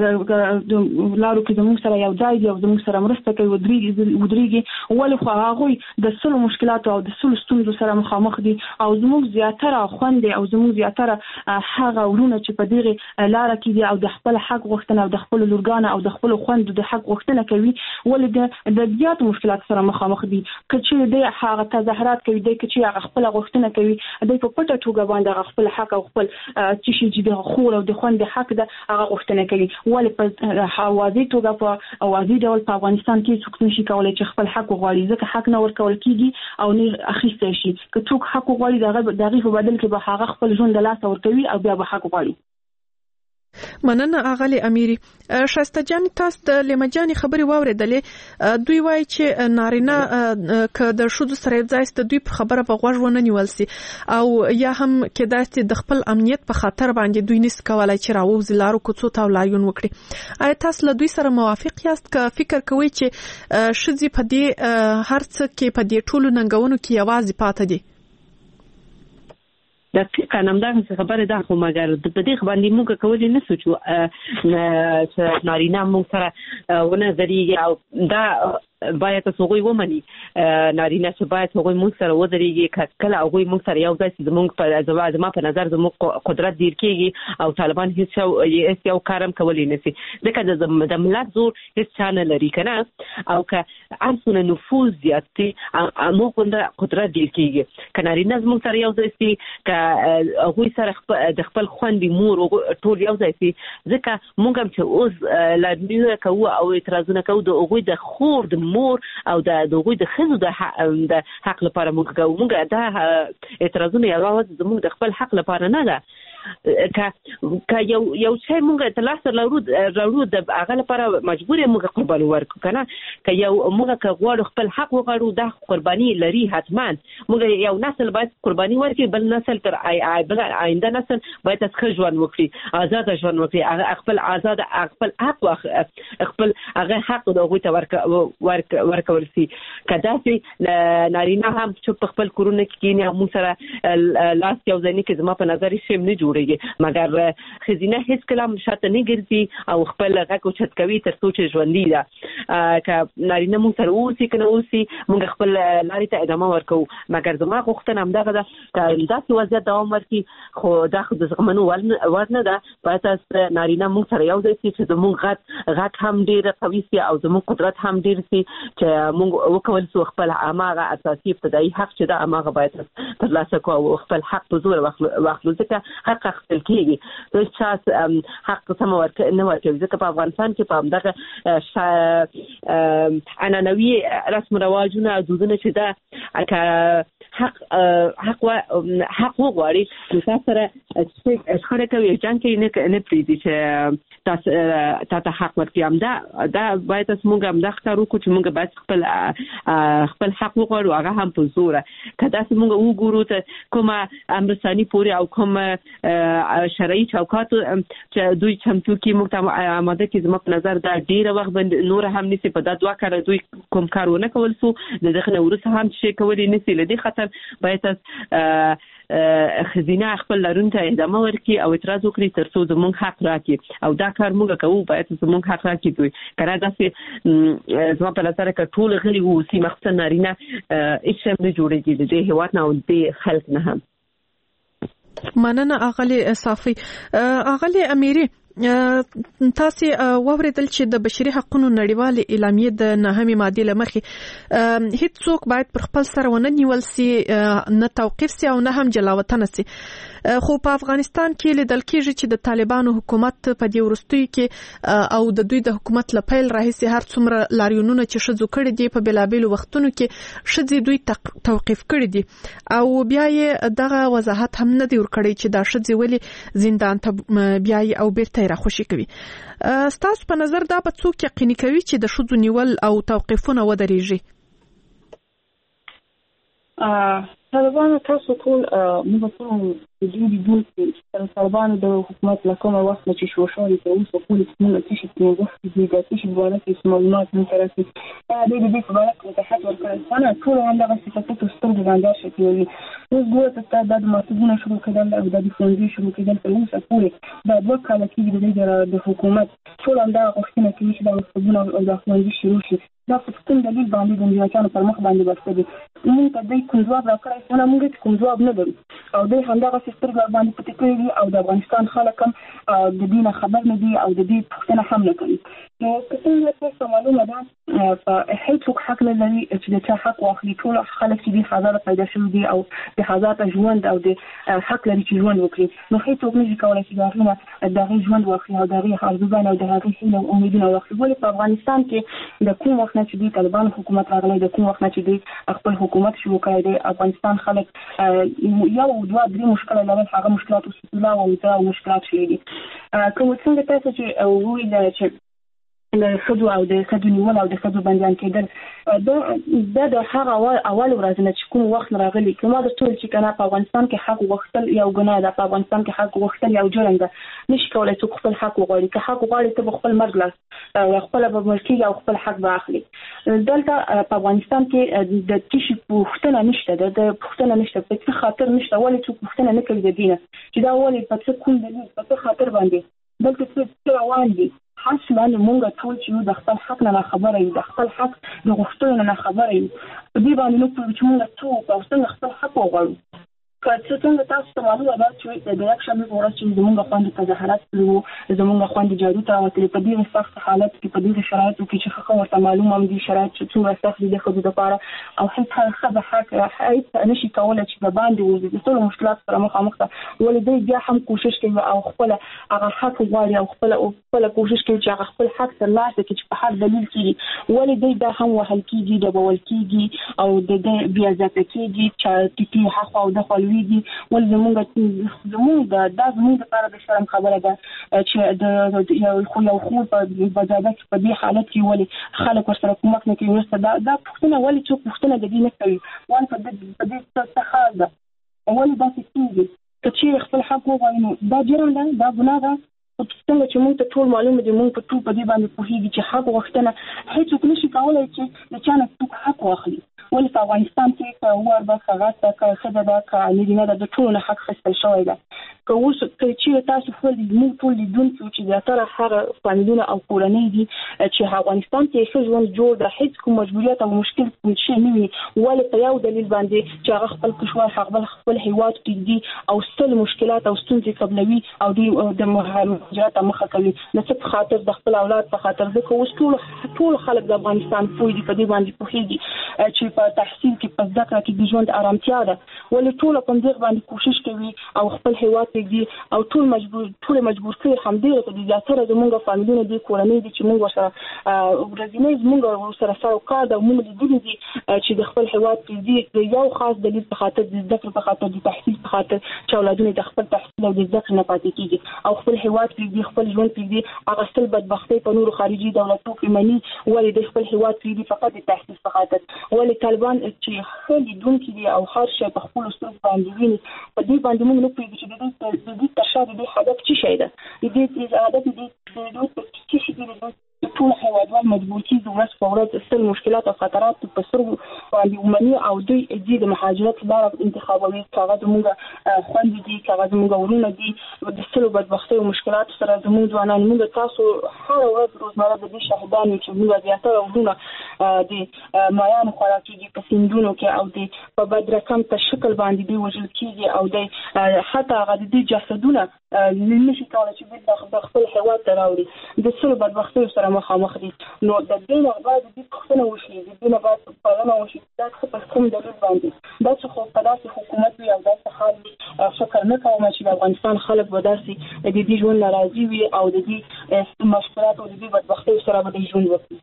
لارو کې زموږ سره یو ځای دی او زموږ سره مرسته کوي ودرېږي ولې خو هغه د سلو مشکلات او د سلو ستونزو سره مخامخ دي او زموږ زیاتره خوندې او زموږ زیاتره هغه ورونه چې په دغه لار کې دي او د خپل حق غوښتنه او د خپل لورګانه او د خپل خوند د حق غوښتنه کوي ولې د زیات مشکلات سره مخامخ دي کچې د هغه تظاهرات کوي د کچې هغه خپل غوښتنه کوي د په پټه توګه باندې خپل حق او خپل چې د خور او د خوند حق د هغه غوښتنه کوي ولې په حوازي توګه په اوازي ډول په افغانستان کې څوک نشي کولای چې خپل حق وغواړي ځکه حق نه ورکول کیږي او نه اخیستل شي که څوک حق وغواړي دغه په بدل کې به هغه خپل ژوند د لاس ورکوي او بیا به حق وغواړي مننه اغلی امیری شایسته جان تاسو د لمجانی خبري واوریدلې دوی وایي چې نارینه ک د شودو سره ځای ست دوی په خبره په غوږ ونه نیول سي او یا هم کې داسې د خپل امنیت په خاطر باندې دوی نس کولای چې راوځي لارو کوڅو ته ولایون وکړي آیا تاسو له دوی سره موافق یاست ک فکر کوئ چې شذي په دې هر څه کې په دې ټولو ننګونو کې یوازې پاتې دي دقیقاً همدغه خبره ده خو مګر د دې باندې موږ کولای نه سوچو چې نارینه موږ سره ونه ذریعہ او دا باید تاسو غوي ومني نارینه چې باید هغه موږ سره ودرېږي کله هغه موږ سره یو ځای زموږ په زما په نظر زموږ قدرت ډیر کېږي او طالبان هیڅ یو کارم کولی نشي ځکه د ملت زور هیڅ چانه لري کنه او که ارسونه نفوذ زیاتي موږ قدرت ډیر کېږي که نارینه زموږ سره یو ځای سي که هغه سره د خپل خوندې مور ټول یو ځای سي ځکه موږ هم چې اوس لادنیو کوو او اعتراضونه کوو د هغه د خور د مور او د دوی د خزو د حق لپاره موږ دا اعتراضونه یوازې زموږ د خپل حق لپاره نه ده که یو شی موږ تلاش راوړو د هغه لپاره مجبور موږ قرباني ورکړو کنه که یو موږ که غواړو خپل حق وغواړو دا قرباني لري حتما موږ یو نسل باید قرباني ورکړي بل نسل تر آینده نسل باید ښه ژوند وکړي آزاد ژوند وکړي خپل آزاد خپل حق خپل هغه حق د هغوی ته ورکول شي که داسې نارینه هم چې خپل کورونه کې کینی موږ سره لاس یو ځای کې زما په نظر شي نه جوړ مګر خزینه هیڅ کلام شاته نه ګرځي او خپل غږ اوچت کوي تر څو چې ژوندۍ ده که نارینه موږ سره اوسي که نه اوسي موږ خپل لارې ته ادامه ورکوو مګر زما غوښتنه همدغه ده که داسې وضعیت دوام ورکړي خو دا خو د زغمنو وړ نه ده باید نارینه موږ سره یو ځای شي چې زموږ غږ هم ډېر قوي شي او زموږ قدرت هم ډېر شي چې موږ وکول شو خپل هماغه اساسي ابتدایي حق چې دا هماغه باید ترلاسه کړو او خپل حق په زور واخلو ځکه حق اخیستل کېږي دوی چا حق سم نه ورکوي ځکه په افغانستان کې په همدغه عنعنوي رسم رواجونه دودونه چې ده که حق وغواړي نو تاسو سره اشاره کوي ځان کې نه پریدي چې تاسو حق ورکوم دا باید موږ هم د ښکارو کو چې موږ باید خپل حق وغواړو هغه هم په زور کدا چې موږ وګورو ته کومه امرسانی پوری او کوم شرعي چوکات چې دوی چمتو کې موږ ته آماده کې زما په نظر دا ډیره وخت باندې نور هم نسی په دا دوه کار دوی کوم کارونه کول سو دغه ورسره هم شي کولای نسی لدی خطر باید خزینه خپل لرونته ادامه ورکړي او اعتراض وکړي ترڅو زموږ حق راکړي او دا کار موږ کوو باید زموږ حق راکړي دوی کنه دا چې زما په نظر کې ټول غلي وو سي مخته نارینه هیڅ هم نه جوړېږي د هیواد نه او د خلک نه هم مننه اغلی صافي اغلی امیری تاسو ووریدل چې د بشري حقوقو نړیوال اعلامیه د 9 ماده لمخې هیڅ څوک باید پر خپل سر ونه نیول سي نه توقيف سي او نه هم جلاوطن سي خو په افغانستان کې لیدل کېږي چې د طالبانو حکومت په دې ورستۍ کې او د دوی د حکومت لپاره راهیسي هر څومره لاریونونه چې شذو کړي دي په بلابل وختونو کې شذي دوی توقيف کړي دي او بیا یې دغه وضاحت هم نه دی ورکړی چې دا شذي ولي زندان ته بیا او بیرته را خوشي کوي ستاسو په نظر دا په څوک یقیني کوي چې د شذو نیول او توقيفونه ودرېږي طالبانو تاسو ټول موږ ټول د دې د طالبانو د حکومت لکه وخت چې شو شوې ته اوس په پولیس موږ چې په وخت کې د تاسو بوله کې معلومات نه ترسي د دې په اړه کې ته حق ورکړل انا ټول همدا صفاتو سترګې باندې شکلوي اوس ګوره ته د ماتونه شروع کړل او د فوندي شروع کړل په اوسه پورې دا دوه کال کې د حکومت ټول همدا غوښتنه کوي چې د مستبونه او د فوندي شروع شي دا په کوم دلیل باندې د امریکایانو پر مخ باندې بسته موږ ته د کوم ځواب راکړای نه موږ کوم ځواب نه لرو او د همدغه سترګې باندې پټ کړی او د افغانستان خلک هم د دې خبر نه دي او د دې پوښتنه هم نه کوي نو څنګه چې معلومه ده په هیڅ حق نه لري چې د حق واخلي ټول خلک چې د حاضر پیدا شوي دي او د حاضر ژوند او د حق لري چې ژوند وکړي نو هیڅ نه کولای چې دغه ژوند واخلي او دغه حاضرګان او دغه هیله امیدونه واخلي ولې په افغانستان کې د کوم وخت چې د طالبان حکومت راغلی د کوم وخت چې د خپل حکومت شروع کړی دی افغانستان خلک یو دوه درې مشکل لري هغه مشکلات او مشکلات شي دي کوم څنګه تاسو چې ویل چې د خدو او د خدو نیول او د خدو بندیان کېدل د هغه اول ورځ نه چې کوم وخت راغلی کومه د ټول چې کنه په افغانستان کې حق وغوښتل یو ګناه ده په افغانستان کې حق وغوښتل یو جرم ده نشي کولای چې خپل حق وغواړي که حق وغواړي ته خپل مرګ لاس خپل به ملکي او خپل حق به اخلي دلته په افغانستان کې د تشي پوښتنه نشته د پوښتنه نشته په څه خاطر نشته ولې چې پوښتنه نه کوي د دینه چې دا ولې په څه کوم دلیل په څه خاطر باندې دلته څه روان دي حاصله موږ ټول چې د خپل حق نه خبره یو د خپل حق د غوښتنې نه خبره یو دې باندې نو چې موږ ټول په څنګه خپل حق وغواړو که څنګه تاسو ته معلومه ده چې د یک شنبه ورځ چې زموږ خوند تظاهرات کړو زموږ خوند جارو ته وتلې په دې سخت حالت کې په دې شرایطو کې چې خو ورته معلومه دي شرایط چې څومره سخت دي خو د لپاره او هیڅ حق نشي کولای چې د باندې وځي د ټول مشکلات سره مخامخ ده ولې بیا هم کوشش کوي او خپل هغه حق غواړي او خپل کوشش کوي چې هغه خپل حق ترلاسه کړي چې په هر دلیل کې ولې دا هم وهل کېږي د بول کېږي او د بیا ځکه کېږي چې حق او د خپلوي دي ول زموږ د لپاره د شرم خبره ده چې یو خو په بازار کې په دې حالت کې ولې خلک ورسره کومک نه کوي دا پوښتنه ولې چې پوښتنه د دې نه کوي وان په دې څه حال ده ولې دا څه چې خپل حق وغواړي دا جرم ده دا ګناه ده څنګه چې موږ ته ټول معلومه دي موږ په ټول په دې باندې پوهیږي چې حق وختنه هیڅ نشي کولای چې د چا نه حق واخلي ولې په افغانستان کې ور به خاصه کا خدای دا کا نه د ټول حق خپل شوی ده که اوس چې تاسو خپل موږ ټول دون چې د تر هغه فامیلونه او کورنۍ دي چې افغانستان کې ښه ژوند جوړ د هیڅ کوم مجبوریت او مشکل کوم شي نه وي ولې په یو دلیل باندې چې هغه خپل کشور خپل هیواد کې دي او ستل مشکلات او ستونزې قبلوي او د مهاجرت مخه کوي د څه خاطر د خپل اولاد په خاطر د اوس ټول خلک د افغانستان پوي دي په دې باندې پوهیږي چې په تحصیل کې په ذکر کې د ژوند آرامتیا ده ولې ټول په دې باندې کوشش کوي او خپل هیواد کې او ټول مجبور کړي هم دې ته د زیاتره زموږ فامیلونه دي کورنۍ دي چې موږ سره ورځنی زموږ سره سروکار د موږ د دې دي چې د خپل هیواد کې دي یو خاص دلیل په خاطر د ذکر په خاطر د تحصیل په خاطر چې اولادونه د خپل تحصیل او د ذکر نه پاتې کیږي او خپل هیواد کې خپل ژوند کې هغه ستل بدبختي په نورو خارجي دولتونو کې مني ولې د خپل هیواد کې فقط د تحصیل په خاطر ولې طالبان چې خلي دون کې او هر شي په خپل سترګو باندې ویني په دې باندې موږ نه پوهیږو چې د دې تشابه د هدف څه شي ده د هدف د څه شي ده ټول هیوادوال مجبور کیږي ورځ په ورځ ستل مشکلات او خطرات په سترګو باندې ومني او دوی د مهاجرت لپاره انتخابوي کاغذ موږ خوند دي کاغذ موږ ورونه دي د ستلو بدبختي او مشکلات سره زموږ ځوانان موږ تاسو هر ورځ روزمره د دې شاهدان چې موږ زیاتره ورونه د مایان خوراکي په سیندونو کې او د په بدرقم په شکل باندې دی وژل کیږي او د حتی هغه د جسدونه نشي کولای چې د خپل هیواد ته راوړي د ستلو بدبختي سره مخامخ دي نو د دې نه بعد د پښتنو وشي د دې نه بعد پالنه وشي دا څه کوم دلیل باندې دا څه خو په داسې حکومت وي او داسې حال شکر نه کوم چې د افغانستان خلک به داسې د دې ژوند ناراضي وي او د دې مشکلات او د دې بدبختي سره به ژوند وکړي.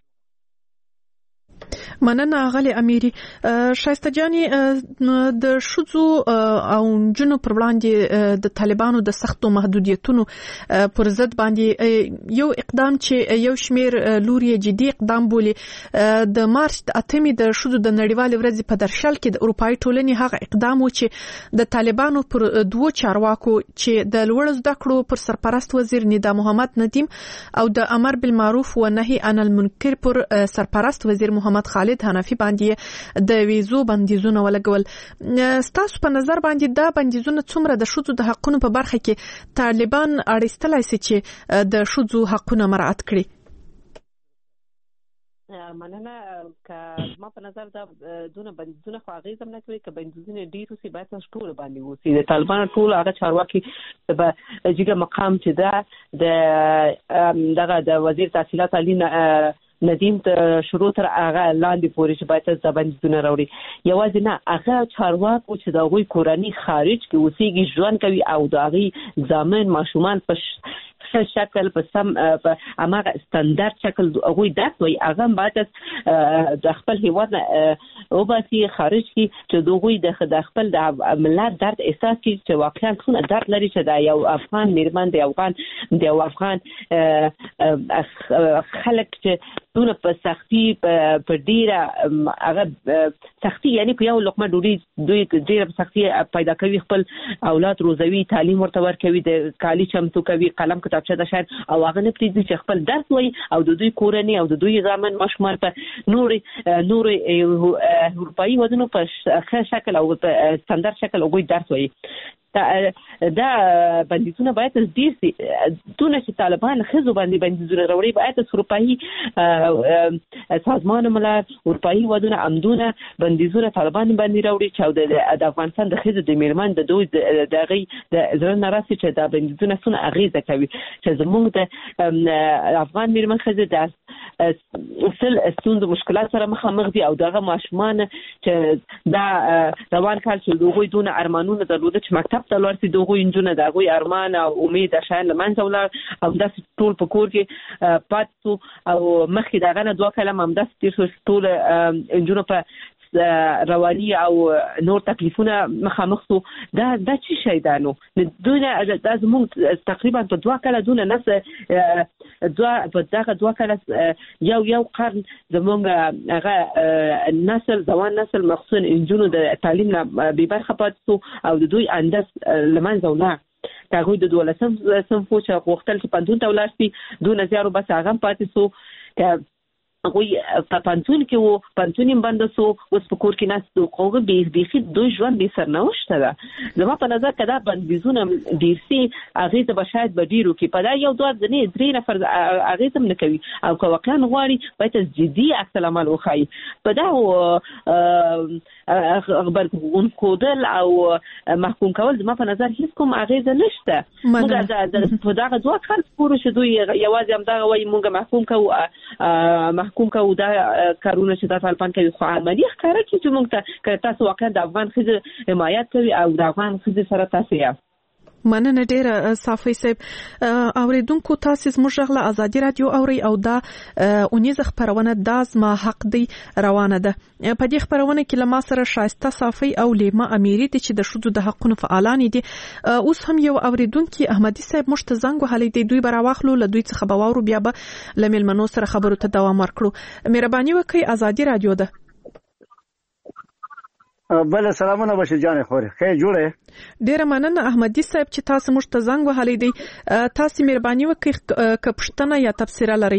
مننه غلي اميري. شایسته جاني د شذو او جنو پر وړاندې د طالبانو د سختو محدودیتونو پر ضد باندې یو اقدام چې یو شمیر لوري جدي اقدام بولي د مارچ 8 د شذو د نړیوال ورځ په درشل کې د اروپאי ټولنې هغه اقدام و چې د طالبانو پر دوه چارواکو چې د لوړ زده کړو پر سرپرست وزیر ندا محمد ندیم او د امر بالمعروف و نهي عن المنکر پر سرپرست وزیر محمد خالد حنفي باندې د ویزو بندیزونه ولګول. ستاسو په نظر باندې دا بندیزونه څومره د شذو د حقونو په برخه کې طالبان اړیستلای شي چې د شذو حقونه مراعات کړي؟ مننه که ما په نظر دا دونه بندیزونه خو اغیزه نه کوي که بندیزونه ډیر وسی باید ټول باندې وسی د طالبان ټول هغه چارواکي به جګه مقام چې دا دغه د وزیر تحصیلات علی ندیم ته شروع تر هغه لاندې پورې چې باید ځا بندیزونه راوړي یوازې نه هغه چارواکو چې د هغوی کورنۍ خارج کې اوسېږي ژوند کوي او د هغوی زامن ماشومان په شکل په سم په اماغه ستاندرد شکل هغوی درس وي هغه باید د خپل هیواد او باسي خارج کی چې دوی د خپل د ملت درد احساس کی چې واقعا څونه درد لري چې د یو افغان میرمن د افغان خلک چې دونه په سختي په ډیره هغه سختي یعنی په یو لقمه ډوډۍ دوی ډیره په سختي پیدا کوي خپل اولاد روزوي تعلیم ورته ورکوي د کالی چمتو کوي قلم کتابچه د شاید او هغه نه پریږدي چې خپل درس وایي او د دوی کورنۍ او د دوی زامن ماشومان په نور اروپایي ودونو په ښه شکل او په ستاندرد شکل هغوی درس وایي. دا بندیزونه باید ډیر سي دونه چې طالبان خزو باندې بندیزونه راوړي باید اروپایي سازمان ملل اروپایي ودونه عمدونه بندیزونه طالبان باندې راوړي چې د افغانستان د خزو د میرمن د دوی دغه د زړه ناراضي چې دا بندیزونه څونه اغیزه کوي چې زموږ د افغان میرمن خزو د اصل ستوند مشکلات سره مخامخ دي او دغه ماشومان چې دا روان کال چې دوی دونه ارمانونه درلوده چې مکتب ته ورسي دوی انجونه دغه ارمان او امید شاین لمنځه ولر او داس ټول په کور کې پاتو او مخکې دغه نه دوه کلمه هم داس تیر ټول انجونه په رواني او نور تکلیفونه مخامخ سو دا چې شي دانو دونه د زموږ تقریبا په دوه کله دونه نس دوه کله یو قرن زموږ هغه نسل ځوان نسل مخصوص انجونو د تعلیم نه به برخه پاتو او د دوی انداز لمنځه ولاړ هغوی د 12 صنف چې غوښتل چې پندون ته ولاړ شي دونه زیارو بس هغه پاتې سو که هغوی په پنځون کې وو پنځون یې بند سو اوس په کور کې ناست خو بیخي دوی ژوند بې سرنوشته ده زما په نظر که دا بندیزونه ډېر سي اغېزه به شاید به ډېر وکړي په دا یو دوه ځنې درې نفر اغېزه هم نه کوي او که واقعا غواړي باید جدي عکس العمل وښایي په دا غبرګون ښودل او محکوم کول زما په نظر هیڅ کوم اغېزه نشته موږ په دغه دوه کال پورې چې دوی یوازې همدغه وایي موږ محکوم کوو محکوم کړو دا کارونه چې د طالبان کوي خو عملی ښکارا چې موږ ته تاسو واقعا د افغان ښځو حمایت کوي او د افغان ښځو سره تاسو یې مننه ډیره صافي صاحب اوریدونکو تاسو زموږ غلا ازادي رادیو اوري او دا اونیزه خبرونه د زما حق دی روانه ده په دې خبرونه کې لما سره شایسته صافي او لیما اميري دي چې د شذو د حقونو فعالان دي اوس هم یو اوریدونکو احمدي صاحب مشتزنګ وهلې دی دوی براواخلو له دوی څخه بواورو بیا به لمل منو سره خبرو ته دوام ورکړو مهرباني وکړئ ازادي رادیو ده بل سلامونه بشیر جان خوري خیر جوړه ډیره مننه احمدي صاحب چې تاسو موږ ته زنګ وهلې دی تاسو مهرباني وکړئ کپشتنه یا تفسیر لري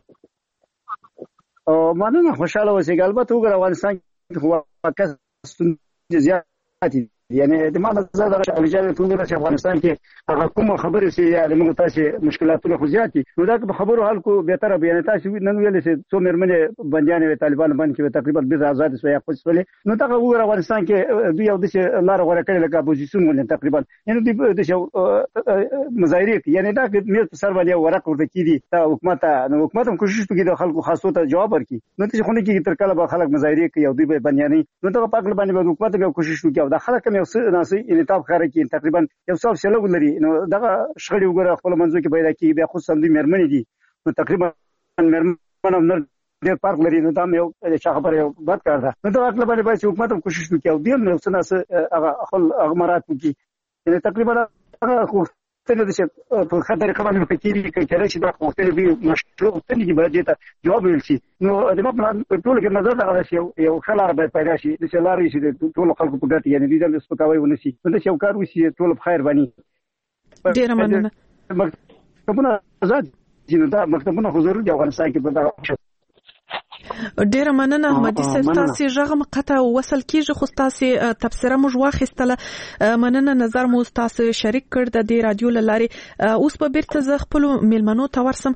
او مننه خوشاله اوسئ البته وګړه افغانستان کې واقعا زیات یعنی د ما نظر د اجازه ټول چې افغانستان کې هغه کوم خبرې چې یعنی موږ تاسو مشکلاتونه خو زیات دي نو دا په خبرو حل کو به تر بیان تاسو نن ویل چې څو مرمنه بنديان طالبان باندې تقریبا 20 آزاد شوی خپلې نو دا وګړه افغانستان کې دوی یو د لار غوړه کړل لکه اپوزیشن ولې تقریبا یعنی د مظاهره یعنی دا مې سر باندې ورق ورته کیدي ته حکومت نو حکومت هم کوشش کوي د خلکو خاصو ته جواب ورکړي نو چې خونه کې تر کله به خلک مظاهره کوي او دوی به بنديان نو دا په خپل باندې حکومت به کوشش کوي او دا خلک یو څه ناسي انعطاف خاره کې تقریبا یو څو شلو لري نو دا شغړې وګړه خپل منځو کې پیدا کیږي بیا خو سم دي مرمنې دي نو تقریبا مرمن نر ډېر فرق لري نو دا یو څه خبره یو بد کار ده نو دا خپل باندې حکومت هم کوشش کوي او دیم نو څه ناسه هغه خپل اغمارات کوي یعنی تقریبا هغه خو څنګه چې په خطر کې باندې فکرې کوي چې دا خو ته به مشروع څنګه به ته جواب ورشي نو د ما په ټول کې نظر دا شي یو خلار به پیدا شي چې لاري شي ټول خلکو په ګټه یعنی دې د سپکاوي ونشي نو دا یو کار وشي ټول په خیر باندې ډیر مننه مکتبونه آزاد دي دا مکتبونه حضور د افغانستان کې په ډیر مننه احمدي صاحب تاسو ژغه مقطع وصل کیږي خو تاسو تفسیره موږ واخیستله مننه نظر مو تاسو شریک کړ د دې رادیو لاري اوس په بیرته ز خپل ملمنو ته ورسم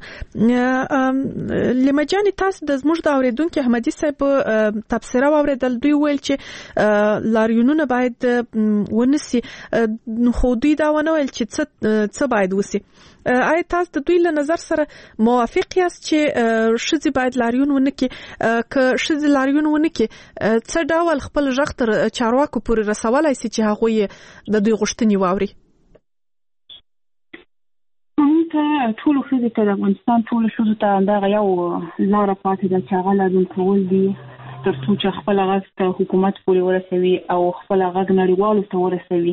لمجاني تاسو د زموږ د اوریدونکو احمدي صاحب تفسیره اوریدل دوی ویل چې لاریونونه باید ونسي خو دوی دا ونه ویل چې څه باید وسی آیا تاسو د دوی له نظر سره موافق یاست چې شذ باید لاریون ونکي که شذ لاریون ونکي څه ډول خپل ژغ تر چارواکو پورې رسولای شي چې هغه د دوی غوښتنې واوري ته ټول خزي ته د افغانستان ټول شذ ته دا یو لار پاتې ده چې هغه لازم کول دي ترڅو چې خپل غږ ته حکومت پورې ورسوي او خپل غږ نړیوالو ته ورسوي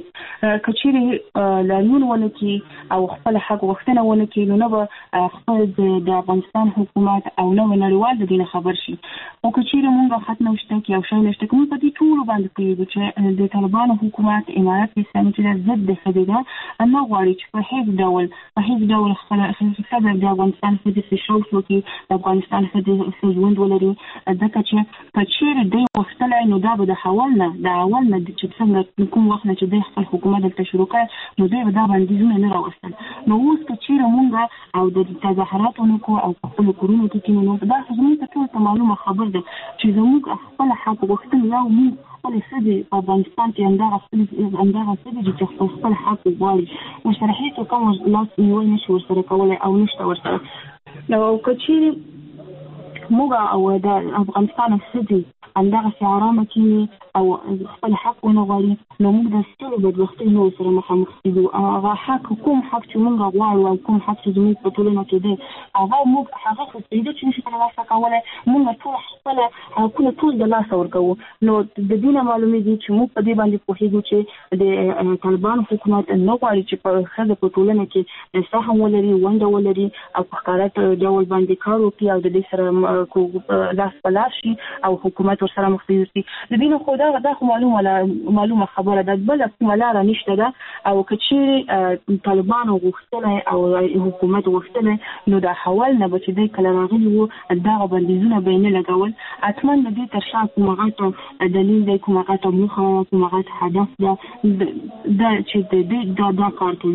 کچېرې لاریون ونکي او خپل حق غوښتنه ونکي نو نه به خپل د افغانستان حکومت او نو نړیوال د دې خبر شي او کچېرې موږ ختم نشته کې او شای نشته کوم په دې ټول باندې کوي چې د طالبانو حکومت امارات اسلامي چې ضد د خدیده نه غواړي چې په هیڅ ډول خپل خدای د افغانستان په شاو شو کې د افغانستان په ژوند ولري دغه چې چیرې د وختلای نو دا به د اول نه چې څنګه کوم وخت نه چې د خپل حکومت د شروع کړ نو دوی دا باندې زونه نه راوستل نو اوس چې مونږ او د تظاهراتونو کو او خپل کورونو کې نو دا زموږ ته ټول معلومه خبر ده چې زموږ خپل حق غوښتل یو موږ خپل سدي په افغانستان کې اندغه سدي چې خپل حق غواړي او شرحیته کوم لاس نیول نشي ورسره کولای او نشته ورسره نو کچې موږ او د افغانستان سدي اندغه آرامه کې او خپل حق ونغواړي نو موږ د ستړي بدبختۍ نو سره مخامخ کېږو هغه حق کوم حق چې موږ غواړو او کوم حق چې زموږ په ټولنه کې دی هغه موږ هغه څه چې نشي ترلاسه کولای موږ ټول خپل حقونه ټول د لاسه ورکوو نو د دې نه معلومیږي چې موږ په دې باندې پوهیږو چې د طالبان حکومت نه غواړي چې په خځه په ټولنه کې سهم ولري ونده ولري او په ښکارات ډول باندې کار وکړي او د دې سره لاس په لاس شي او حکومت ورسره مخ ته شي د دې نو خو دا خو معلومه خبره ده بل کومه لار نشته ده او کچې طالبان غوښتنه او حکومت غوښتنه نو دا حوال نه بچي د کله راغلي وو دا بندیزونه بینه لګول اتمن د دې تر شا کومه غاټه دلیل دی کومه غاټه مخه کومه غاټه هدف ده چې د دې دا کار کوي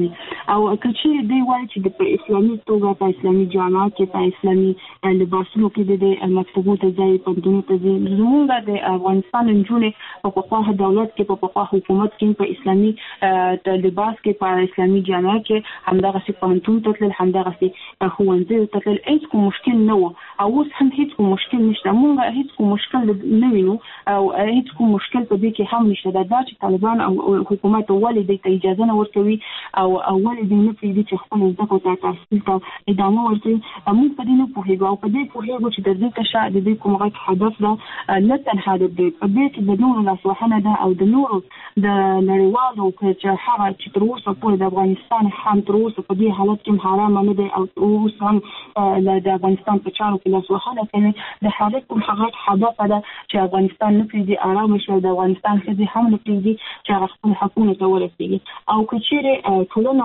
او کچې دی وایي چې په اسلامي توګه په اسلامي جامعه کې په اسلامي لباسونو کې د مکتبو ته ځای پندونو ته ځای زموږ د افغانستان نجونې په پخوا دولت کې په پخوا حکومت کې په اسلامي لباس کې په اسلامي جامعه کې همدغه څه پانتون ته تل همدغه څه خوندې ته تل هیڅ کوم مشکل نه و او اوس هم هیڅ کوم مشکل نشته موږ هیڅ کوم مشکل نه وینو او هیڅ کوم مشکل په دې کې هم نشته دا چې طالبان او حکومت ولې د اجازه نه ورکوي او ولې د نه پریدي چې خپل زده کړو ته تحصیل ته ادامه ورکوي موږ په دې نه پوهیږو او په دې پوهیږو چې د دې تشا د دې کوم غټ هدف ده نه تنها د دې د نورو لاسوهنه ده او د نورو د نړیوالو چې هغه چې تر اوسه پورې د افغانستان هم تر اوسه په دې حالت کې حرام نه دی او اوس هم د افغانستان په چارو کې لاسوهنه کوي د حالت کوم هغه هدف ده چې افغانستان نه پریدي آرام شي د افغانستان څخه هم نه پریدي چې خپل حقونه ته ورسیږي او کچېره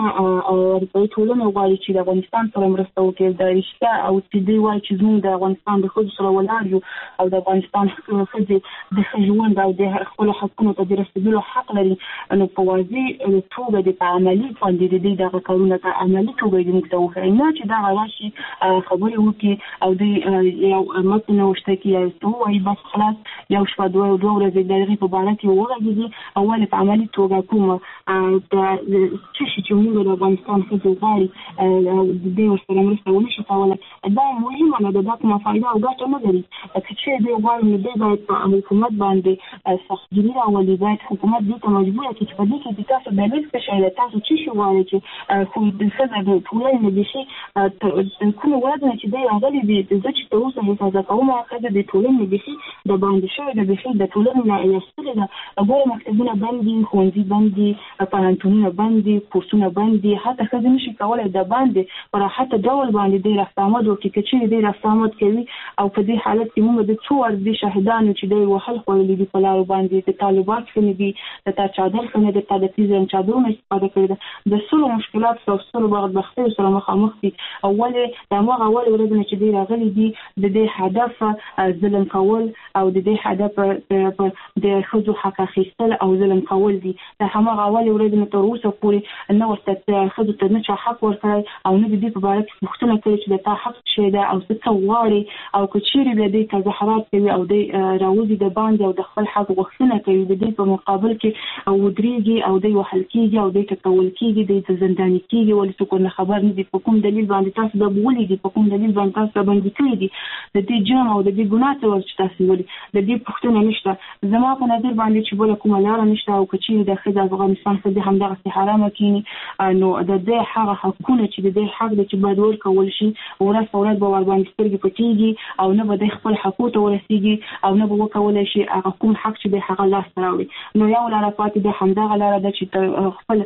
ټولنه غواړي چې د افغانستان سره مرسته وکړي د رښتیا او چې دی وایي چې زموږ د افغانستان د خود سره ولاړ یو او د افغانستان څخه د ژوند او د خپل حقونو ته د رسیدلو حق لري نو په واضح توګه د عملي باندې د دغه کارونه ته عملي توګه د مکتوب نه چې دا راشي خبرې وکړي او د یو متن وشته کې یو وايي بس خلاص یو شپه دوه ورځې دغه په اړه کې وغږیږي اول په عملي توګه کوم د چې موږ د افغانستان څخه غواړي د دې ورسره مرسته ونشي کولای دا مهمه نه ده کومه فائدہ او ګټه نه لري چې دې غواړي د دې په حکومت باندې سختګیری راولي باید حکومت دې ته مجبور کړي چې په دې کې د تاسو د لیک په شایله تاسو چې غواړي چې خو د څه د ټولنې د شي کوم وړاندې چې دی راغلي دي د چې تاسو حفاظت کومه خدای د ټولنې د شي د باندې شوی د شي د ټولنې نه یستل دا وګوره مکتبونه باندې خوندې باندې پانتونونه باندې کورسونه باندې حتی خدای نشي کولای د باندې پر حتی ډول باندې د راستامد او چې د راستامد کوي او په دې حالت کې موږ د څو ور دي شهیدانو چې د وحل خولې دي په لار باندې د طالبان څخه دي د چادر څخه د تدفیزن چادرونو استفاده کړي د سلو مشکلات او سلو بدبختۍ سره مخامخ دي اول د موږ اول ورځ چې دی راغلي دي د دې هدف ظلم کول او د دې هدف د خځو حق اخیستل او ظلم کول دي د هغه اول ورځ تر اوسه پورې نو ورته خځو ته نه حق ورکړي او نه د دې په اړه پوښتنه کوي چې د تا حق شه ده او څه غواړي او کچېری به دې تظاهرات کوي او د راوځي د باندې او د خپل حق غوښتنه کوي د دې په مقابل کې او ودرېږي او د وحل کېږي او د تکول کېږي د زنداني کېږي ولې څوک نه خبر نه دي په کوم دلیل باندې تاسو د بولې دي په کوم دلیل باندې تاسو باندې کړی دي د دې جرم او د دې ګناه ته ورچ تاسو ولې د دې پوښتنه نشته زما په نظر باندې چې بل کومه لار نشته او کچېری د خځې افغانستان څخه همدغه حرامه کینی نو د دې هغه حقونه چې د دې حق د چې باید ورکول شي ورځ په ورځ به ور باندې سترګې پټېږي او نه به د خپل حقوق ته ورسیږي او نه به وکولای شي هغه کوم حق چې د هغه لاس راوړي نو یو لاره پاتې د همدغه لاره د چې خپل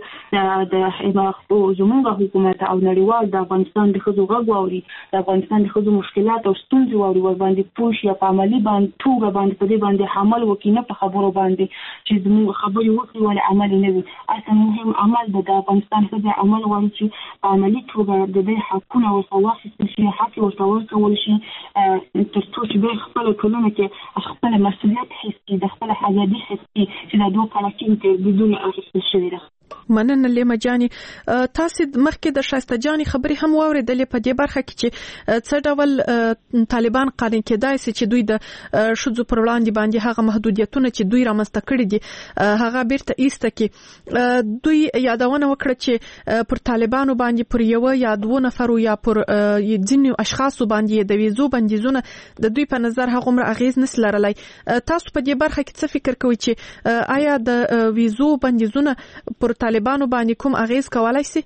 د زموږ حکومت او نړیوال د افغانستان د خځو غږ واوري د افغانستان د خځو مشکلات او ستونزې واوري ور باندې پوښي په عملی باندې توګه باندې په دې باندې عمل وکړي نه په خبرو باندې چې زموږ خبرې وکړي ولې عمل نه وي اصلا مهم عمل د افغانستان د عمل واوري چې په عملی توګه د دې حقونه او واخیستل شي حق ورته ورکول شي تر څو چې به خپل ټولنه کې خپل مسؤلیت حس کړي د خپل ازادي حس کړي چې دا دوه کله کې بدون اخیستل شوی ده مننه لیما جاني تاسو مخکې د شایسته جاني خبرې هم واوریدلې په دې برخه کې چې څه ډول طالبان قانون کېدای شي چې دوی د شذو پر وړاندې باندې هغه محدودیتونه چې دوی رامنځته کړي دي هغه بیرته ایسته کې دوی یادونه وکړه چې پر طالبانو باندې پر یو یا دوه نفر یا پر ځینو اشخاصو باندې د ویزو بندیزونه د دوی په نظر هغه عمر اغیز نس لرلای تاسو په دې برخه کې څه فکر کوئ چې آیا د ویزو بندیزونه پر طالبانو باندې کوم اغیز کولای شي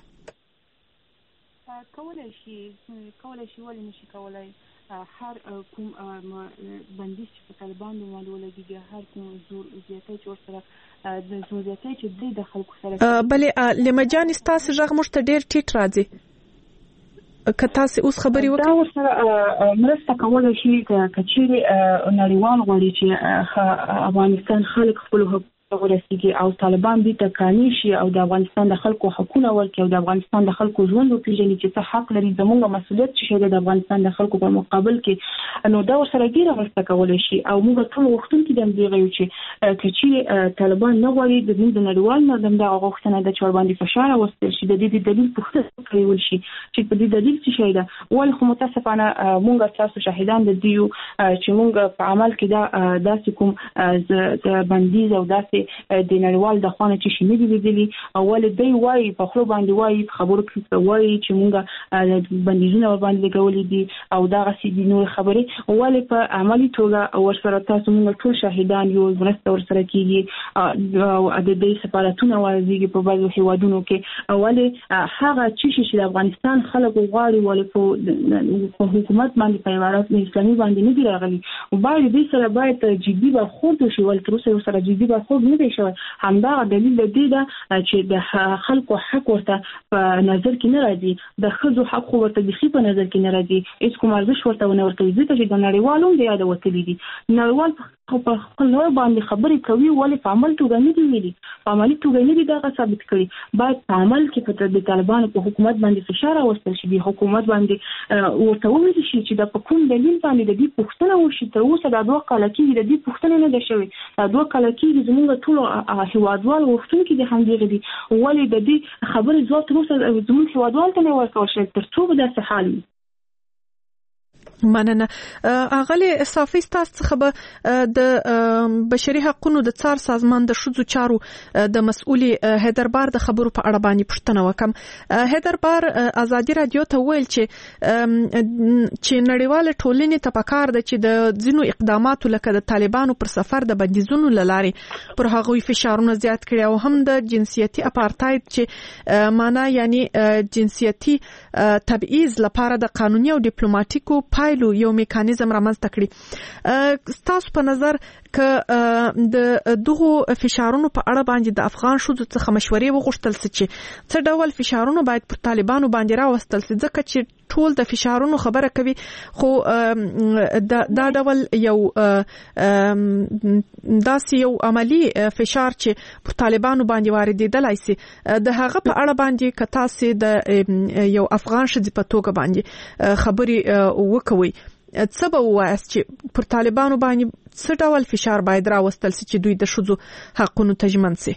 ولې نشي کولای هر کوم بندیز چې په طالبانو باندې ولګي هر کوم زور زیاتې چې ورسره د زور زیاتې چې دوی د خلکو سره بلې لمجان تاسو ژغ مشته ډیر ټیټ راځي که تاسو اوس خبرې وکړئ دا ورسره مرسته کولای شي کچېری نړیوال غواړي چې افغانستان خلک خپل ورسیږي او طالبان دې تکانی شي او د افغانستان د خلکو حقوقونه ورکړي او د افغانستان د خلکو ژوند وپیژني چې څه حق لري زموږ مسؤلیت چې د افغانستان د خلکو په مقابل کې نو دا ورسره ډیره مرسته کولای شي او موږ ټول وختونکو د دې غوښتنې چې چې طالبان نه غواړي د نړیوال نظام د غوښتنه د چور باندې فشار وستل شي د دې دلیل پوښتنه کوي شي چې په دې دلیل څه شي دا ول خو متاسفانه موږ تاسو شاهدان د دیو چې موږ په عمل کې دا داسې کوم د بندیز او داسې د نړیوال د خوانه چې شي نه دي لیدلي اول دوی وایي په خپل باندې وایي خبرو کې وایي چې موږ بندیزونه باندې لګولې دي او دا غسي دي نور خبرې ولې په عملي توګه ورسره تاسو موږ ټول شاهدان یو مرسته ورسره کیږي او د دې سفارتونه وایي په بعضو هیوادونو کې ولې هغه چې د افغانستان خلکو غواړي ولې په حکومت باندې په امارات اسلامي باندې نه دی راغلي او باید دې سره باید جدي برخورد وشي ولې تر اوسه سره جدي برخورد نه دی شوی همدا دلیل دی چې د خلکو حق ورته په نظر کې نه راځي د خزو حق ورته د خې په نظر کې نه راځي هیڅ کوم ارزښت ورته نه ورکوي ځکه چې د نړیوالو د یاد وتلي دي نړیوال په خپل نور باندې خبرې کوي ولې په عمل توګه نه دی ویلي په عملي توګه نه دی دا ثابت کړي باید په عمل کې په د طالبانو په حکومت باندې فشار راوستل شي د حکومت باندې ورته وویل شي چې د کوم دلیل باندې د دې پوښتنه وشي تر اوسه د دوه کال کې د دې پوښتنه نه ده شوې د دوه کال کې زموږ ټول هیوادوال وختونکو د همدغه دي ولې د دې خبرې ځواب تر اوسه زموږ هیوادوال ته نه ورکول شوی تر څو به داسې حال وي مننه اغلی صافی تاسو څخه به د بشري حقوقو د څار سازمان د شذو چارو د مسؤلي هیدربار د خبرو په اړه باندې پوښتنه وکم هیدربار ازادي رادیو ته ویل چې نړیوال ټولنې ته پکار ده چې د ځینو اقداماتو لکه د طالبانو پر سفر د بندیزونو لارې پر هغوی فشارونه زیات کړي او هم د جنسيتي اپارټاید چې معنا یعنی جنسيتي تبعیض لپاره د قانوني او ډیپلوماټیکو یو میکانیزم رامنځته کړي تاسو په نظر ک د دغه فشارونو په اړه باندې د افغان شذو څخه مشورې وغوښتل چې څه ډول فشارونه باید پر طالبانو باندې راوستل شي ځکه چې ټول د فشارونو خبره کوي خو دا ډول یو داسې یو عملی فشار چې پر طالبانو باندې واردېدلای شي د هغه په اړه باندې ک تاسو د یو افغان شذ په توګه باندې خبري وکوي څه به وایي چې پر طالبانو باندې څه ډول فشار باید راوستل شي چې دوی د شذو حقونو تضمین شي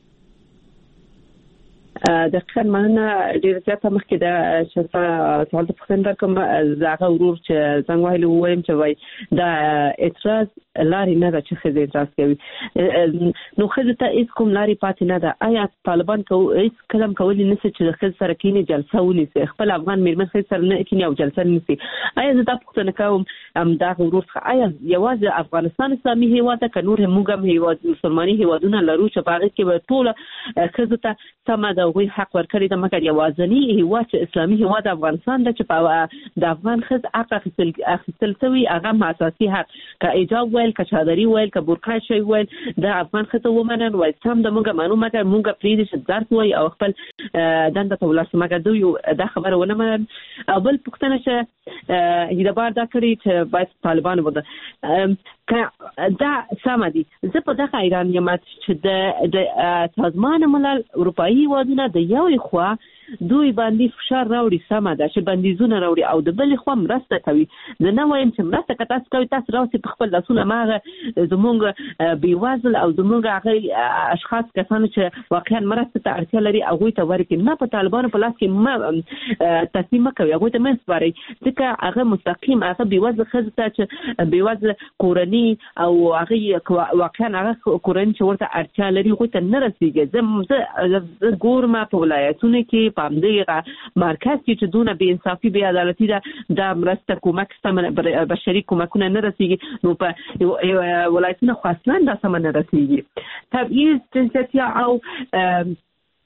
د خیر مننه ډیر زیاته مخکې د شفا سوال ته پوښتنه کوم زاغه ورور چې څنګه ویل وایم چې وای دا اعتراض لاري نه ده چې خزه اعتراض کوي نو خزه ته هیڅ کوم لاري پاتې نه ده آیا طالبان هیڅ کلم کولی نشي چې د خزه سره کینی جلسه ونیسي خپل افغان میرمن خزه سره نه کینی او جلسه نیسي آیا زه دا پوښتنه کوم دا ورور څخه آیا یوازې افغانستان اسلامي هیواد ته نور موږ هم هیواد مسلمانۍ هیوادونه لرو چې په هغه کې به ټول خزه ته سم د وی حق ورکړي د مګر یوازنی هیواد اسلامي هیواد افغانستان د چې په د افغان خزه حق اخیستل شوی هغه اساسي حق کا ایجاب ویل کا چادري ویل کا برقع شي ویل د افغان خزه ومنن وای سم د موږ مانو مګر موږ پریدي چې درس وای او خپل دنده ته ولاسه مګر دوی دا خبره ونه من او بل پښتنه چې هیدبار دا کړی چې باید طالبان وده دا سم دي زه په دغه ایران یم چې د سازمان ملل اروپאי هیوادونه د یوې خوا دوی باندې فشار راوړي سم ده چې بندیزونه راوړي او د بل خوا مرسته کوي نه وایم چې مرسته که تاسو کوي تاسو راوځي په خپل لاسونه ماغه زمونږ بیوازل او زمونږ هغه اشخاص کسانو چې واقعا مرسته ته اړتیا لري هغه ته ورکړي نه په طالبانو په لاس کې تسلیم کوي هغه ته منسپاري ځکه هغه مستقیم هغه بیوازل خزه ته چې بیوازل کورنی او هغه واقعا هغه کورنی چې ورته اړتیا لري هغه ته نه رسیږي زه ګورم په ولایتونو کې پامدغه مرکز چې دونه بې انصافي بې عدالتي ده د مرسته کومک سم بشري کومکونه نه رسیږي نو په ولایتونو خاصه دا سم نه رسیږي تبعیض جنسیتي او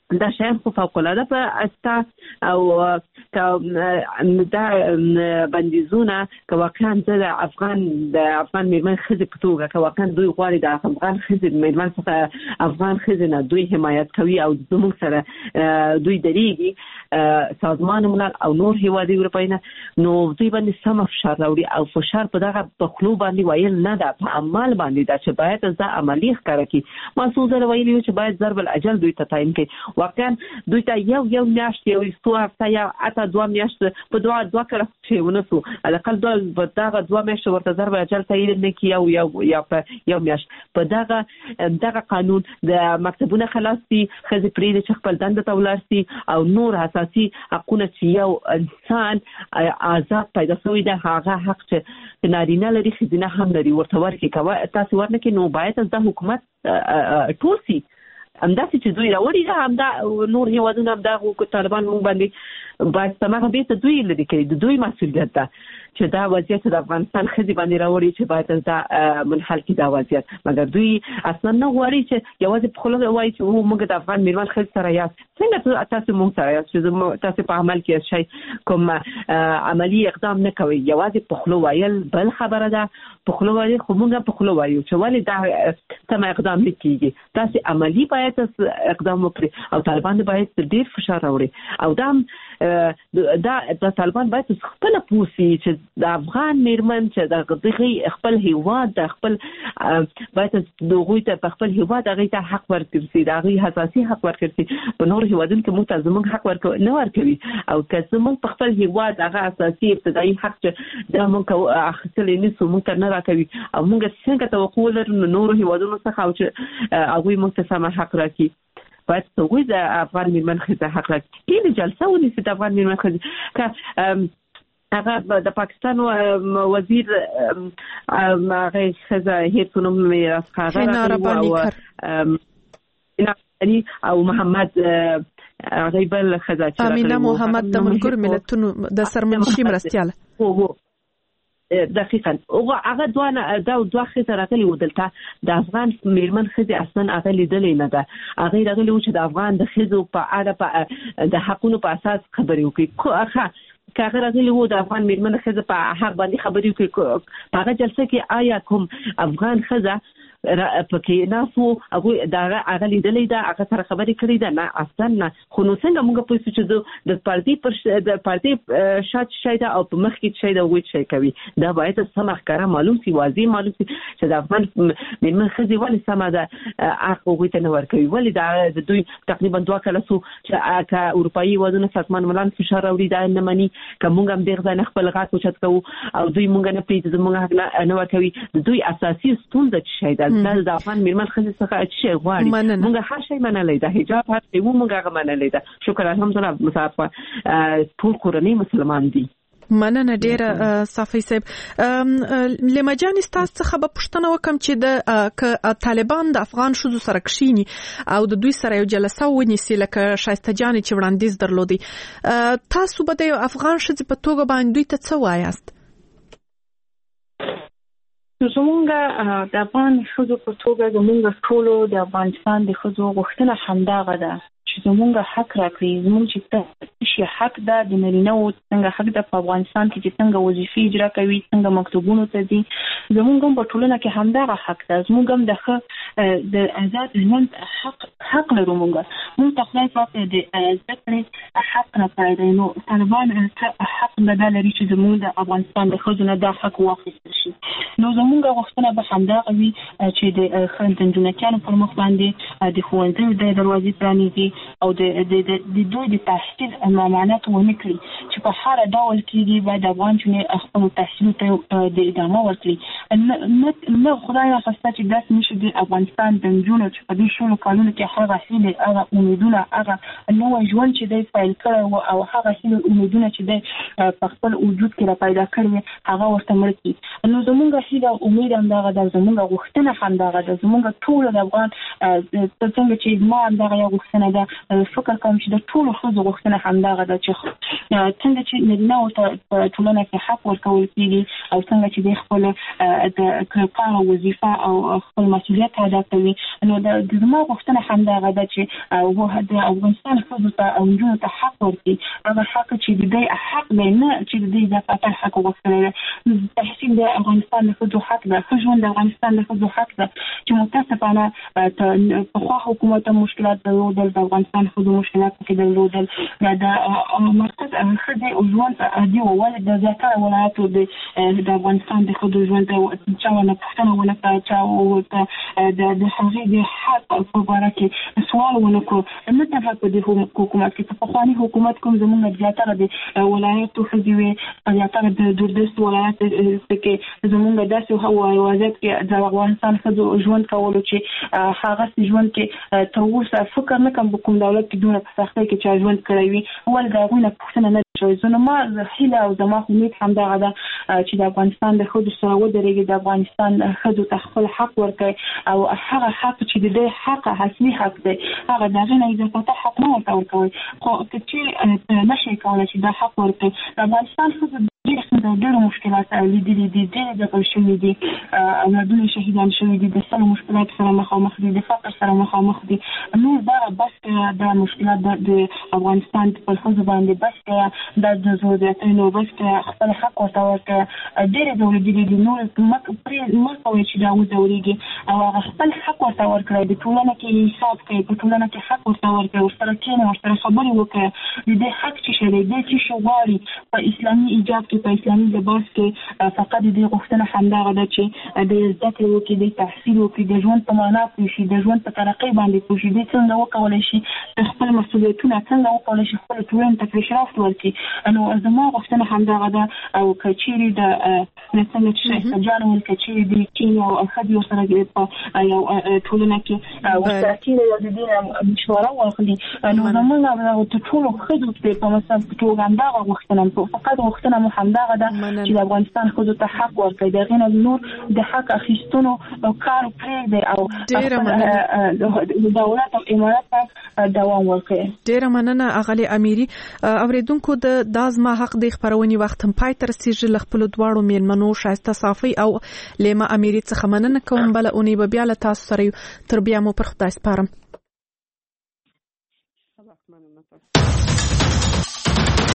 دا شاید خو فوق العاده په استا او دا بندیزونه که واقعا د افغان میرمن خزي په توګه که واقعا دوی غواړي د افغان خزي میرمن څخه افغان خزي نه دوی حمایت کوي او زموږ سره دوی درېږي سازمان ملل او نور هیوادي اروپای نه نو دوی باندې سم فشار راوړي او فشار په دغه په خلو باندې وایل نه ده په عمل باندې دا چې باید دا عملی ښکاره کړي ما څو ځله ویلي چې باید ضرب الاجل دوی ته تعیین کړي واقعا دوی ته یو میاشت یو څو هفته یا اته دوه میاشت په دوه کړه چې ونسو الاقل دغه دوه میاشت ورته ضرب الاجل تعیین نه کړي یو میاشت په دغه قانون د مکتبونه خلاص دي خزي پرې چې خپل دنده ته ولاړ شي او نور اساسي حقونه چې یو انسان آزاد پیدا شوی ده هغه حق چې نارینه لري خزینه هم لري ورته ورکړي کوي تاسو ورنکې نو باید د حکومت ټوسی همداسې چې دوی راوړي دا همدا نور هیوادونه همدا طالبان مونږ باندې باید سمه به ته دوی لري کوي د دوی مسؤلیت ده چې دا وضعیت د افغانستان خزي باندې راوړي چې باید دا منحل کړي دا وضعیت مګر دوی اصلا نه غواړي چې یوازې په خلک وایي چې موږ د افغان میرمن خزي سره یاست څنګه تاسو موږ سره یاست چې تاسو په عمل کې شي کوم عملی اقدام نه کوي یوازې په خلک وایل بل خبره ده په خلک وایي خو موږ په خلک وایو چې ولې دا سم اقدام نه کیږي تاسو عملی باید اقدام وکړي او طالبان باید ډیر فشار راوړي او دا طالبان باید خپل پوسی چې د افغان میرمن چې د خپل هیواد د خپل باید دوی ته په خپل هیواد هغه ته حق ورکړي دا غي حساسي حق ورکړي په نور هیوادونو کې موږ ته زموږ حق نه ورکوي او که زموږ په خپل هیواد هغه اساسي ابتدایي حق چې د موږ اخیستل نه سو موږ نه راکوي او موږ څنګه توقع لرو نور هیوادونو څخه او چې هغه موږ ته سم حق راکړي باید څوک د افغان میرمن خزه حق راکړي کله جلسه ونیسي د افغان میرمن خزه که هغه د پاکستان وزیر هغه خزه هیڅ نوم میراث خاغه او محمد غیبل خزه امینه محمد د ملګرو ملتونو د سرمنشي مرستياله دقیقاً هغه دوه خزه راغلي ودلته د افغان میرمن خزه اصلا هغه لیدلې نه ده هغه راغلي چې د افغان د خزو په اړه د حقونو په اساس خبرې وکړي کاغه راغلی وو د افغان میرمن خزه په حق باندې خبرې وکړي په هغه جلسه کې آیا کوم افغان خزه پکې ناسو هغه هغه لیدلې ده هغه سره خبرې کړې ده نه اصلا نه خو نو څنګه موږ پوه چې د پارټي شات شي ده او په مخ کې شي ده وې شي کوي دا باید سم ښکارا معلوم شي واضح معلوم شي چې د افغان میرمن خزه ولې سم ده هغه ته نه ورکوي ولې د دوی تقریبا 2 کاله سو چې اروپאי ودونه سازمان ملل فشار راوړي دا نه مني کومه هم دغه نه خپل غاټ وچت کوو او دوی مونږ نه پریږدي مونږ حق نه ورکوي دوی اساسي ستونزه شي ده د افغان میرمن خزه څخه چې غواړي مونږ هر شي منلې ده حجاب هر څه مونږ هغه منلې ده شکر الحمدلله مسافر ټول کورنۍ مسلمان دي مننه ډیره صافی صاحب لمجان استاس څخه به پښتنه وکم چې د طالبان د افغان شوزو سره کښینی او د دوی سره یو جلسه ونیسي لکه شایسته جان چې وړاندیز درلودي تاسو به د افغان شوزو په توګه باندې دوی ته څه وایاست زمونږ د افغان شوزو په توګه زمونږ ټول د افغانستان د خزو غوښتنه همدغه ده چې زمونږ حق راکړي زمونږ چې شي حق ده د نارینه او څنګه حق ده په افغانستان کې چې څنګه وظیفې اجرا کوي څنګه مکتوبونو ته دي زمونږ هم په ټولنه کې همدغه حق ده زمونږ هم د آزاد ژوند حق لرو مونږ ته خدای پاک د ذکر حق نه پیدا نو طالبان حق نه لري چې زمونږ د افغانستان د خزو نه د حق واخیستل شي نو زمونږ غوښتنه به همدغه وي چې د خندنجونکانو پر مخ باندې د ښوونځیو د دروازې پرانیزي او د دوی د تحصیل ممانعت ونه کړي چې په هر ډول کې دی باید افغان چې خپل تحصیل ته د ادامه ورکړي نه خدای راخسته چې داس نشي د افغانستان د جنونو چې په دې شونو کالونو کې هغه هیله هغه امیدونه هغه نو ژوند چې دی فایل کړو او هغه هیله امیدونه چې دی په خپل وجود کې را پیدا کړی هغه ورته مړ کی نو زمونږ هیله امید هم دغه د زمونږ غوښتنه هم دغه د زمونږ ټول د افغان څنګه چې ما هم دغه غوښتنه ده فکر کوم چې د ټول خزو غوښتنه همدغه ده چې څنګه چې نو ته ټولنه کې حق ورکول کیږي او څنګه چې د خپل د کار او وظیفه او خپل مسؤلیت ادا کوي. نو د زما غوښتنه همدا غدا چې د افغانستان خو ته اونجو ته حق ورکړي، هغه حق چې د دې حق نه چې د دې د پاتې حق وغوښتل. تحصیل د افغانستان د حق ده، ژوند د افغانستان د حق ده چې متاسفانه په خو حکومت مشکلات درلودل، د افغانستان خو مشکلات کې درلودل. د مرکز خدای او ژوند دی ولې د ځکه ولایتو د افغانستان د خو ژوند چې ونه پښتنه ونه چاو د هغه د حق په اړه کې سوال ونکړو. نو ته په دې حکومت کې په خواني حکومت کوم زموږ ځاتره د ولایتو خدای ځاتره د دوردست ولایت کې زموږ داسې هوا وضعیت کې د افغانستان خو ژوند کولو چې هغه ژوند کې ته اوسه فکر نه کوم کوم دولت کې دونه په سختۍ کې چې ژوند کړی وي ول دا غوښنه پښتنه نه شوی. زه ما هیله او زما امید همدا غدا چې د افغانستان د خود سره ودرېږي، د افغانستان خود ته خپل حق ورکړي او هغه حق چې د دې حق اصلي حق دی هغه دغه نه اضافه حق نه ورکوي. خو چې نشي کولای چې دا حق ورکړي. د افغانستان خود ډېر مشکلات لیدلې دي، ډېر د پښتون دي، اولادونه شهیدان شوي دي، د سره مشکلات سره مخامخ دي، د فقر سره مخامخ دي. نو دا بس د مشکلات د افغانستان په خپل باندې بس د ضرورتونو بس خپل حق ورته ډېر دولت دي. نو مکه چې دا وځوريږي او خپل حق ورته ورکړي، د ټولنه کې حساب کوي، په ټولنه کې حق ورته ورکړي، ورسره کېنه ورسره خبرې وکړي. د دې حق چې شری د چې شواري په اسلامي ایجاب کې په اسلامي لباس کې فقط د غوښتنه همدا غدا چې د زده کړو کې د تحصیل او د ژوند په معنا پوه شي، د ژوند په ترقۍ باندې پوه شي، د څنګه وکولای شي خپل مسؤلیتونه څنګه وکولای شي خپل ټولنه ته پیشرفت ورکړي. نو زما غوښتنه همدا غدا او کچيري د څنګه چې سجانو کچيري د کینیا او خدي سره په یو ټولنه کې ورته د دې مشوره واخلي. نو زموږ ته ټول خدو په مثلا ټول همدا غوښتنه فقط غوښتنه مو همدا غدا چې د افغانستان خود ته حق ورکړي، د غینه نور د حق اخیستونو او کار پرې دی او د دولت او امارات دوام ورکړي. ډیر مننه اغلی اميري. اوریدونکو د دازما حق د خبرونې وخت هم پای تر سیج لخپل دواړو میلمنو شایسته صافي او لیما اميري څخه مننه کوم. بل اونې به بیا له تاسو سره تر بیا مو پر خدای سپارم.